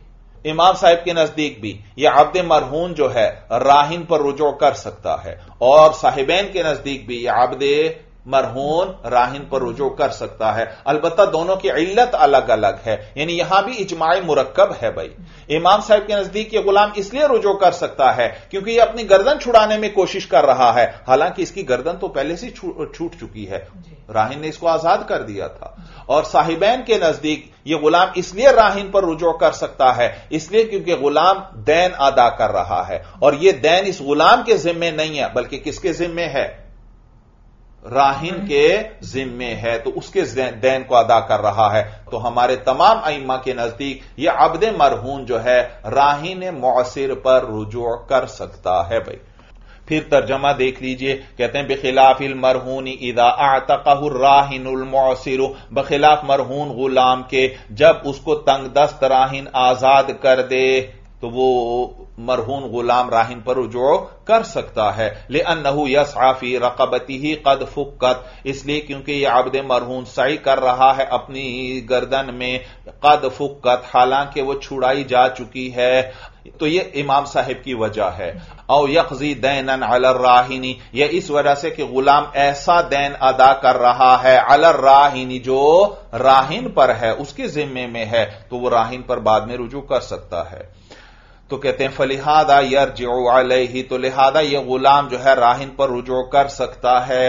امام صاحب کے نزدیک بھی یہ عبد مرہون جو ہے راہن پر رجوع کر سکتا ہے، اور صاحبین کے نزدیک بھی یہ عبد مرہون راہن پر رجوع کر سکتا ہے، البتہ دونوں کی علت الگ الگ ہے، یعنی یہاں بھی اجماع مرکب ہے بھائی۔ امام صاحب کے نزدیک یہ غلام اس لیے رجوع کر سکتا ہے کیونکہ یہ اپنی گردن چھڑانے میں کوشش کر رہا ہے، حالانکہ اس کی گردن تو پہلے سے چھوٹ چکی ہے، راہن نے اس کو آزاد کر دیا تھا، اور صاحبین کے نزدیک یہ غلام اس لیے راہن پر رجوع کر سکتا ہے اس لیے کیونکہ غلام دین ادا کر رہا ہے، اور یہ دین اس غلام کے ذمے نہیں ہے بلکہ کس کے ذمے ہے؟ راہن کے ذمے ہے، تو اس کے دین کو ادا کر رہا ہے، تو ہمارے تمام ائمہ کے نزدیک یہ عبد مرہون جو ہے راہن معسر پر رجوع کر سکتا ہے بھائی۔ پھر ترجمہ دیکھ لیجئے، کہتے ہیں بخلاف المرہون اذا اعتقہ الراہن المعسر، بخلاف مرہون غلام کے جب اس کو تنگ دست راہن آزاد کر دے تو وہ مرہون غلام راہن پر رجوع کر سکتا ہے، لأنہ یسعی فی رقبتہ قد فکت اس لیے کیونکہ یہ عبد مرہون سعی کر رہا ہے اپنی گردن میں، قد فکت حالانکہ وہ چھڑائی جا چکی ہے، تو یہ امام صاحب کی وجہ ہے۔ او یقضی دینا علی الراہن، یا اس وجہ سے کہ غلام ایسا دین ادا کر رہا ہے علی الراہن جو راہن پر ہے، اس کے ذمے میں ہے، تو وہ راہن پر بعد میں رجوع کر سکتا ہے۔ تو کہتے ہیں فلہذا یرجع علیہ، تو لہذا یہ غلام جو ہے راہن پر رجوع کر سکتا ہے۔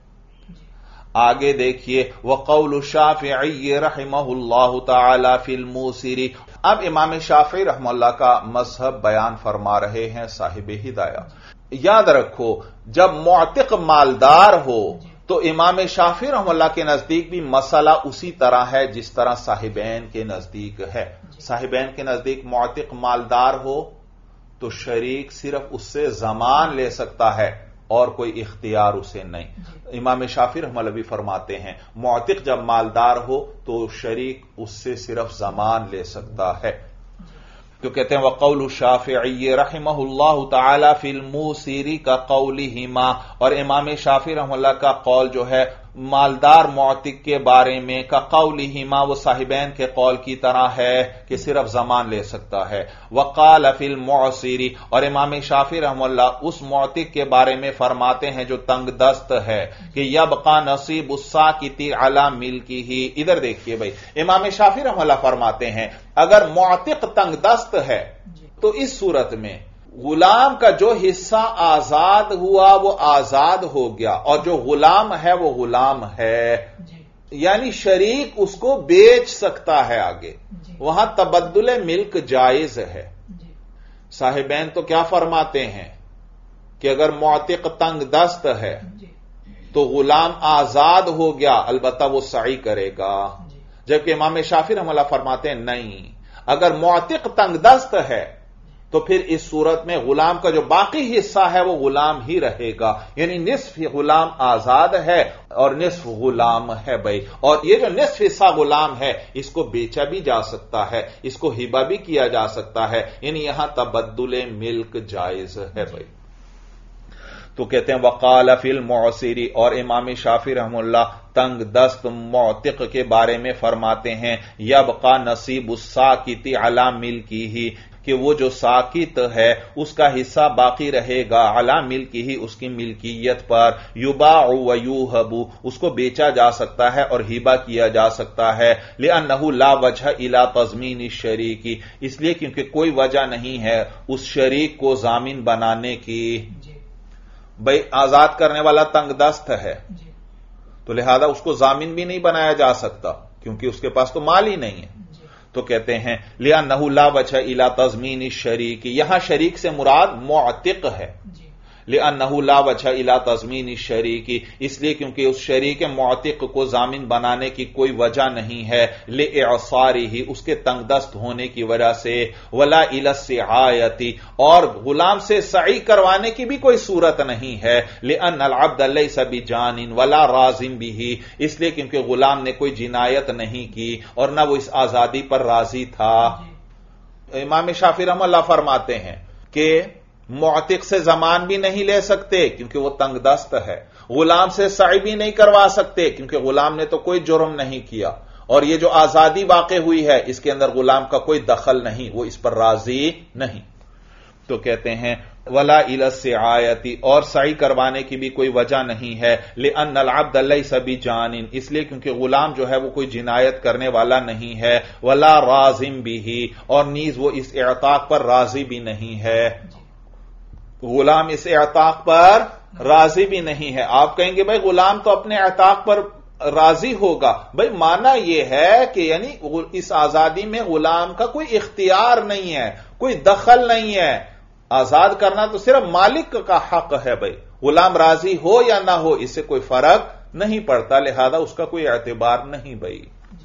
آگے دیکھیے وقول الشافعی رحمہ اللہ تعالی فی الموسر، اب امام شافعی رحمہ اللہ کا مذہب بیان فرما رہے ہیں صاحب ہدایہ۔ یاد رکھو جب معتق مالدار ہو تو امام شافعی رحمہ اللہ کے نزدیک بھی مسئلہ اسی طرح ہے جس طرح صاحبین کے نزدیک ہے۔ صاحبین کے نزدیک معتق مالدار ہو تو شریک صرف اس سے ضمان لے سکتا ہے اور کوئی اختیار اسے نہیں۔ امام شافعی رحمہ اللہ بھی فرماتے ہیں معتق جب مالدار ہو تو شریک اس سے صرف ضمان لے سکتا ہے۔ تو کہتے ہیں وقول الشافعی رحمہ اللہ تعالی فی الموسر کا قولہما، اور امام شافعی رحمہ اللہ کا قول جو ہے مالدار معتق کے بارے میں کا قولہما، وہ صاحبین کے قول کی طرح ہے کہ صرف ضمان لے سکتا ہے۔ وقال فی المعسر، اور امام شافعی رحمہ اللہ اس معتق کے بارے میں فرماتے ہیں جو تنگ دست ہے کہ یبقى نصیب الساکت علی ملکہ۔ ادھر دیکھیے بھائی امام شافعی رحمہ اللہ فرماتے ہیں اگر معتق تنگ دست ہے تو اس صورت میں غلام کا جو حصہ آزاد ہوا وہ آزاد ہو گیا، اور جو غلام ہے وہ غلام ہے، یعنی شریک اس کو بیچ سکتا ہے آگے، وہاں تبدل ملک جائز ہے۔ صاحبین تو کیا فرماتے ہیں کہ اگر معتق تنگ دست ہے تو غلام آزاد ہو گیا، البتہ وہ سعی کرے گا، جبکہ امام شافعی رحمہ اللہ فرماتے ہیں نہیں، اگر معتق تنگ دست ہے تو پھر اس صورت میں غلام کا جو باقی حصہ ہے وہ غلام ہی رہے گا، یعنی نصف غلام آزاد ہے اور نصف غلام ہے بھائی. اور یہ جو نصف حصہ غلام ہے اس کو بیچا بھی جا سکتا ہے، اس کو ہبہ بھی کیا جا سکتا ہے، یعنی یہاں تبدل ملک جائز ہے بھائی. تو کہتے ہیں وقال فی المعسر، اور امام شافعی رحمہ اللہ تنگ دست معتق کے بارے میں فرماتے ہیں یبقى نصیب الساکت علی ملکہ، کہ وہ جو ساکت ہے اس کا حصہ باقی رہے گا علی ملکہ، اس کی ملکیت پر، یباع ویوہب، اس کو بیچا جا سکتا ہے اور ہبہ کیا جا سکتا ہے، لأنہ لا وجہ الی تضمین الشریک، اس لیے کیونکہ کوئی وجہ نہیں ہے اس شریک کو ضامن بنانے کی. بھائی آزاد کرنے والا تنگ دست ہے تو لہذا اس کو ضامن بھی نہیں بنایا جا سکتا کیونکہ اس کے پاس تو مال ہی نہیں ہے. تو کہتے ہیں لأنہ لا وجہ الی تضمین الشریک، یہاں شریک سے مراد معتق ہے. لأنہ لا وجہ الی تضمین الشریک، اس لیے کیونکہ اس شریک معتق کو ضامن بنانے کی کوئی وجہ نہیں ہے، لإعصارہ، اس کے تنگ دست ہونے کی وجہ سے، ولا الی السعایۃ، اور غلام سے سعی کروانے کی بھی کوئی صورت نہیں ہے، لأن العبد لیس بجان ولا راض بہ، اس لیے کیونکہ غلام نے کوئی جنایت نہیں کی اور نہ وہ اس آزادی پر راضی تھا. امام شافعی رحمہ اللہ فرماتے ہیں کہ معتق سے زمان بھی نہیں لے سکتے کیونکہ وہ تنگ دست ہے، غلام سے سعی بھی نہیں کروا سکتے کیونکہ غلام نے تو کوئی جرم نہیں کیا، اور یہ جو آزادی واقع ہوئی ہے اس کے اندر غلام کا کوئی دخل نہیں، وہ اس پر راضی نہیں. تو کہتے ہیں ولا الی السعایۃ، اور سعی کروانے کی بھی کوئی وجہ نہیں ہے، لأن العبد لیس بجان، اس لیے کیونکہ غلام جو ہے وہ کوئی جنایت کرنے والا نہیں ہے، ولا راض بہ، اور نیز وہ اس اعتاق پر راضی بھی نہیں ہے. غلام اس اعتاق پر راضی بھی نہیں ہے. آپ کہیں گے بھائی غلام تو اپنے اعتاق پر راضی ہوگا، بھائی معنی یہ ہے کہ یعنی اس آزادی میں غلام کا کوئی اختیار نہیں ہے، کوئی دخل نہیں ہے. آزاد کرنا تو صرف مالک کا حق ہے بھائی، غلام راضی ہو یا نہ ہو اس سے کوئی فرق نہیں پڑتا، لہذا اس کا کوئی اعتبار نہیں بھائی.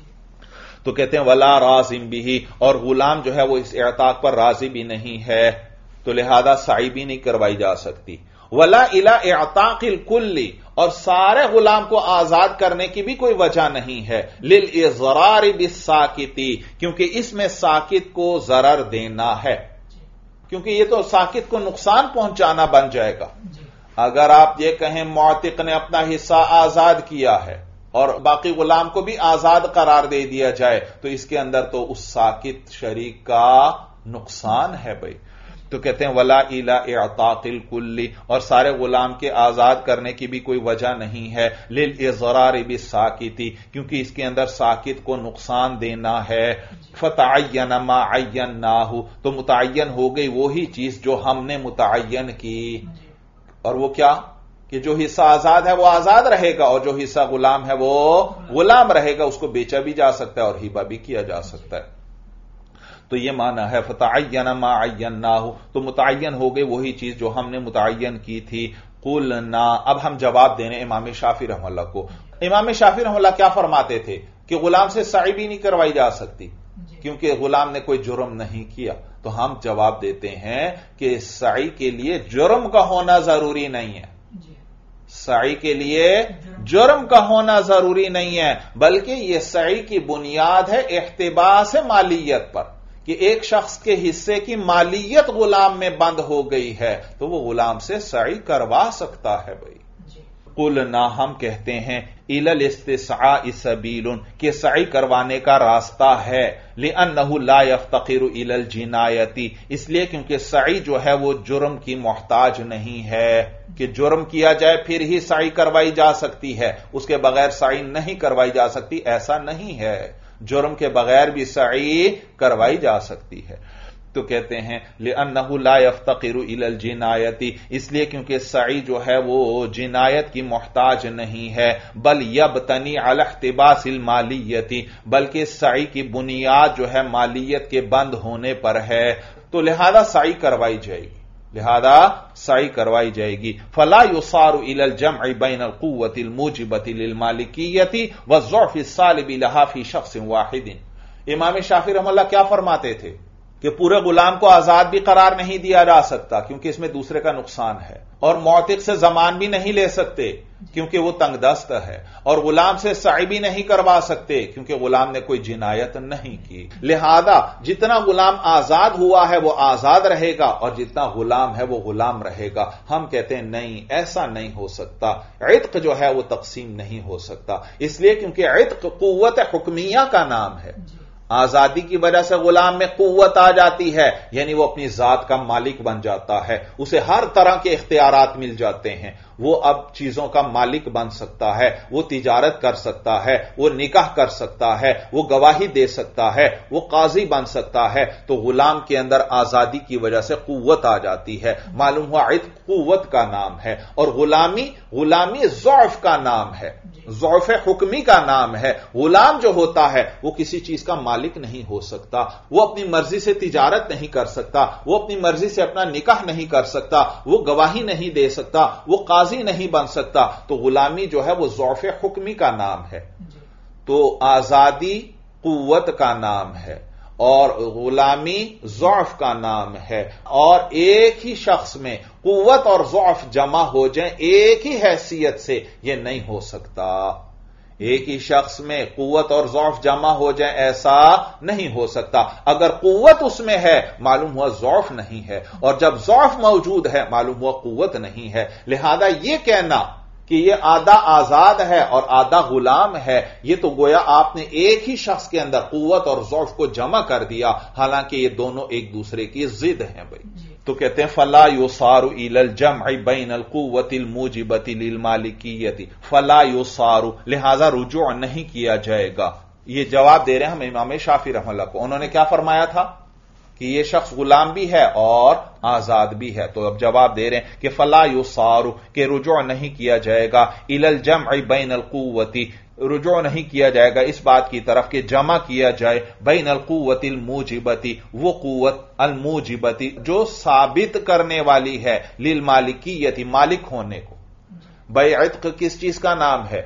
تو کہتے ہیں ولا راض بہ، اور غلام جو ہے وہ اس اعتاق پر راضی بھی نہیں ہے تو لہذا سعی بھی نہیں کروائی جا سکتی. ولا الی اعتاق الکل، اور سارے غلام کو آزاد کرنے کی بھی کوئی وجہ نہیں ہے، للاضرار بالساکت، کیونکہ اس میں ساکت کو ضرر دینا ہے، کیونکہ یہ تو ساکت کو نقصان پہنچانا بن جائے گا. اگر آپ یہ کہیں معتق نے اپنا حصہ آزاد کیا ہے اور باقی غلام کو بھی آزاد قرار دے دیا جائے تو اس کے اندر تو اس ساکت شریک کا نقصان ہے بھائی. تو کہتے ہیں ولا الی اعتاق الکل، اور سارے غلام کے آزاد کرنے کی بھی کوئی وجہ نہیں ہے، للاضرار بالساکت، کیونکہ اس کے اندر ساکت کو نقصان دینا ہے. فتعین ما عیناہ، تو متعین ہو گئی وہی چیز جو ہم نے متعین کی، اور وہ کیا کہ جو حصہ آزاد ہے وہ آزاد رہے گا اور جو حصہ غلام ہے وہ غلام رہے گا، اس کو بیچا بھی جا سکتا ہے اور ہبہ بھی کیا جا سکتا ہے. تو یہ معنی ہے فتعین ما عیناہ، تو متعین ہو گئی وہی چیز جو ہم نے متعین کی تھی. قلنا، اب ہم جواب دیں امام شافعی رحمہ اللہ کو. امام شافعی رحمہ اللہ کیا فرماتے تھے کہ غلام سے سعی بھی نہیں کروائی جا سکتی کیونکہ غلام نے کوئی جرم نہیں کیا. تو ہم جواب دیتے ہیں کہ سعی کے لیے جرم کا ہونا ضروری نہیں ہے، سعی کے لیے جرم کا ہونا ضروری نہیں ہے، بلکہ یہ سعی کی بنیاد ہے احتباس مالیت پر، کہ ایک شخص کے حصے کی مالیت غلام میں بند ہو گئی ہے تو وہ غلام سے سعی کروا سکتا ہے بھائی. قلنا، ہم کہتے ہیں الی الاستسعاء سبیل، کہ سعی کروانے کا راستہ ہے، لأنہ لا یفتقر الی الجنایۃ، اس لیے کیونکہ سعی جو ہے وہ جرم کی محتاج نہیں ہے کہ جرم کیا جائے پھر ہی سعی کروائی جا سکتی ہے، اس کے بغیر سعی نہیں کروائی جا سکتی، ایسا نہیں ہے، جرم کے بغیر بھی سعی کروائی جا سکتی ہے. تو کہتے ہیں لأنہ لا یفتقر الی الجنایۃ، اس لیے کیونکہ سعی جو ہے وہ جنایت کی محتاج نہیں ہے، بل یبتنی علی احتباس المالیۃ، بلکہ سعی کی بنیاد جو ہے مالیت کے بند ہونے پر ہے، تو لہذا سعی کروائی جائے گی، لہذا سعی کروائی جائے گی. فلا یصار الی الجمع بین القوۃ الموجبۃ للمالکیۃ والضعف السالب لها فی شخص واحد. امام شافعی رحمہ اللہ کیا فرماتے تھے کہ پورے غلام کو آزاد بھی قرار نہیں دیا جا سکتا کیونکہ اس میں دوسرے کا نقصان ہے، اور معتق سے ضمان بھی نہیں لے سکتے کیونکہ وہ تنگ دست ہے، اور غلام سے سعی بھی نہیں کروا سکتے کیونکہ غلام نے کوئی جنایت نہیں کی۔ لہذا جتنا غلام آزاد ہوا ہے وہ آزاد رہے گا اور جتنا غلام ہے وہ غلام رہے گا۔ ہم کہتے ہیں نہیں، ایسا نہیں ہو سکتا، عتق جو ہے وہ تقسیم نہیں ہو سکتا، اس لیے کیونکہ عتق قوت حکمیہ کا نام ہے۔ آزادی کی وجہ سے غلام میں قوت آ جاتی ہے، یعنی وہ اپنی ذات کا مالک بن جاتا ہے، اسے ہر طرح کے اختیارات مل جاتے ہیں، وہ اب چیزوں کا مالک بن سکتا ہے، وہ تجارت کر سکتا ہے، وہ نکاح کر سکتا ہے، وہ گواہی دے سکتا ہے، وہ قاضی بن سکتا ہے۔ تو غلام کے اندر آزادی کی وجہ سے قوت آ جاتی ہے، معلوم ہوا عتق قوت کا نام ہے، اور غلامی ضعف کا نام ہے، ضعف حکمی کا نام ہے۔ غلام جو ہوتا ہے وہ کسی چیز کا مالک نہیں ہو سکتا، وہ اپنی مرضی سے تجارت نہیں کر سکتا، وہ اپنی مرضی سے اپنا نکاح نہیں کر سکتا، وہ گواہی نہیں دے سکتا، وہ قاضی نہیں بن سکتا۔ تو غلامی جو ہے وہ ضعف حکمی کا نام ہے۔ تو آزادی قوت کا نام ہے اور غلامی ضعف کا نام ہے، اور ایک ہی شخص میں قوت اور ضعف جمع ہو جائیں ایک ہی حیثیت سے، یہ نہیں ہو سکتا۔ ایک ہی شخص میں قوت اور ضعف جمع ہو جائیں ایسا نہیں ہو سکتا۔ اگر قوت اس میں ہے معلوم ہوا ضعف نہیں ہے، اور جب ضعف موجود ہے معلوم ہوا قوت نہیں ہے۔ لہذا یہ کہنا کہ یہ آدھا آزاد ہے اور آدھا غلام ہے، یہ تو گویا آپ نے ایک ہی شخص کے اندر قوت اور ضعف کو جمع کر دیا، حالانکہ یہ دونوں ایک دوسرے کی ضد ہیں بھائی۔ تو کہتے ہیں فلا یصار الی الجمع بین القوۃ الموجبۃ للمالکیۃ، فلا یصار، لہذا رجوع نہیں کیا جائے گا۔ یہ جواب دے رہے ہیں ہم امام شافعی رحمہ اللہ کو۔ انہوں نے کیا فرمایا تھا کہ یہ شخص غلام بھی ہے اور آزاد بھی ہے، تو اب جواب دے رہے ہیں کہ فلا یصار، کہ رجوع نہیں کیا جائے گا، الی الجمع بین القوۃ، رجوع نہیں کیا جائے گا اس بات کی طرف کہ جمع کیا جائے بین القوۃ الموجبۃ، وہ قوت الموجبۃ جو ثابت کرنے والی ہے للمالکیۃ، مالک ہونے کو۔ بھائی عتق کس چیز کا نام ہے؟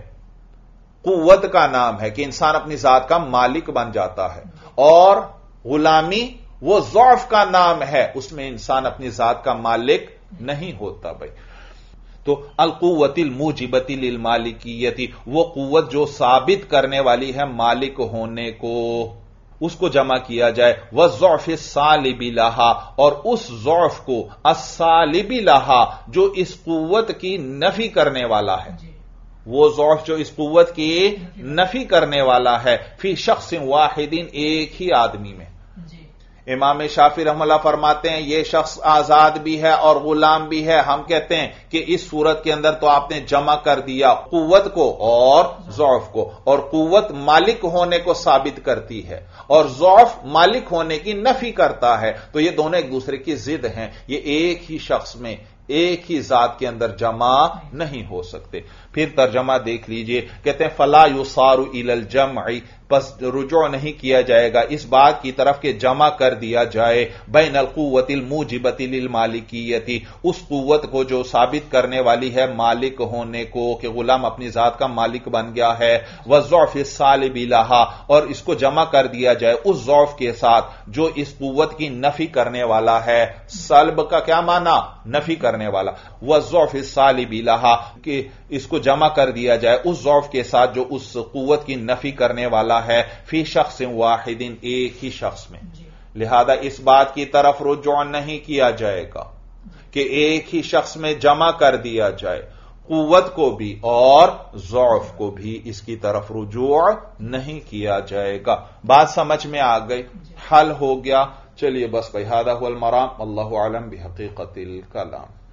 قوت کا نام ہے کہ انسان اپنی ذات کا مالک بن جاتا ہے، اور غلامی وہ ضعف کا نام ہے، اس میں انسان اپنی ذات کا مالک نہیں ہوتا بھائی۔ تو القوۃ الموجبۃ للمالکیۃ، وہ قوت جو ثابت کرنے والی ہے مالک ہونے کو، اس کو جمع کیا جائے۔ والضعف السالب لہا، اور اس ضعف کو السالب لہا جو اس قوت کی نفی کرنے والا ہے، وہ ضعف جو اس قوت کی نفی کرنے والا ہے، فی شخص واحد، ایک ہی آدمی میں۔ امام شافعی رحمہ اللہ فرماتے ہیں یہ شخص آزاد بھی ہے اور غلام بھی ہے، ہم کہتے ہیں کہ اس صورت کے اندر تو آپ نے جمع کر دیا قوت کو اور ضعف کو، اور قوت مالک ہونے کو ثابت کرتی ہے اور ضعف مالک ہونے کی نفی کرتا ہے، تو یہ دونوں ایک دوسرے کی ضد ہیں، یہ ایک ہی شخص میں ایک ہی ذات کے اندر جمع نہیں ہو سکتے۔ پھر ترجمہ دیکھ لیجئے، کہتے ہیں فلا یصار الی الجمع، پس رجوع نہیں کیا جائے گا اس بات کی طرف کہ جمع کر دیا جائے بین القوۃ الموجبۃ للمالکیۃ، اس قوت کو جو ثابت کرنے والی ہے مالک ہونے کو کہ غلام اپنی ذات کا مالک بن گیا ہے، والضعف السالب لہا، اور اس کو جمع کر دیا جائے اس ضعف کے ساتھ جو اس قوت کی نفی کرنے والا ہے۔ سلب کا کیا معنی؟ نفی کرنے والا۔ والضعف السالب لہا، کہ اس کو جمع کر دیا جائے اس ضعف کے ساتھ جو اس قوت کی نفی کرنے والا ہے، فی شخص واحد، ایک ہی شخص میں۔ لہذا اس بات کی طرف رجوع نہیں کیا جائے گا کہ ایک ہی شخص میں جمع کر دیا جائے قوت کو بھی اور ضعف کو بھی، اس کی طرف رجوع نہیں کیا جائے گا۔ بات سمجھ میں آ گئی، حل ہو گیا۔ چلیے بس بھائی، ھذا ھو المرام، اللہ اعلم بحقیقت الکلام۔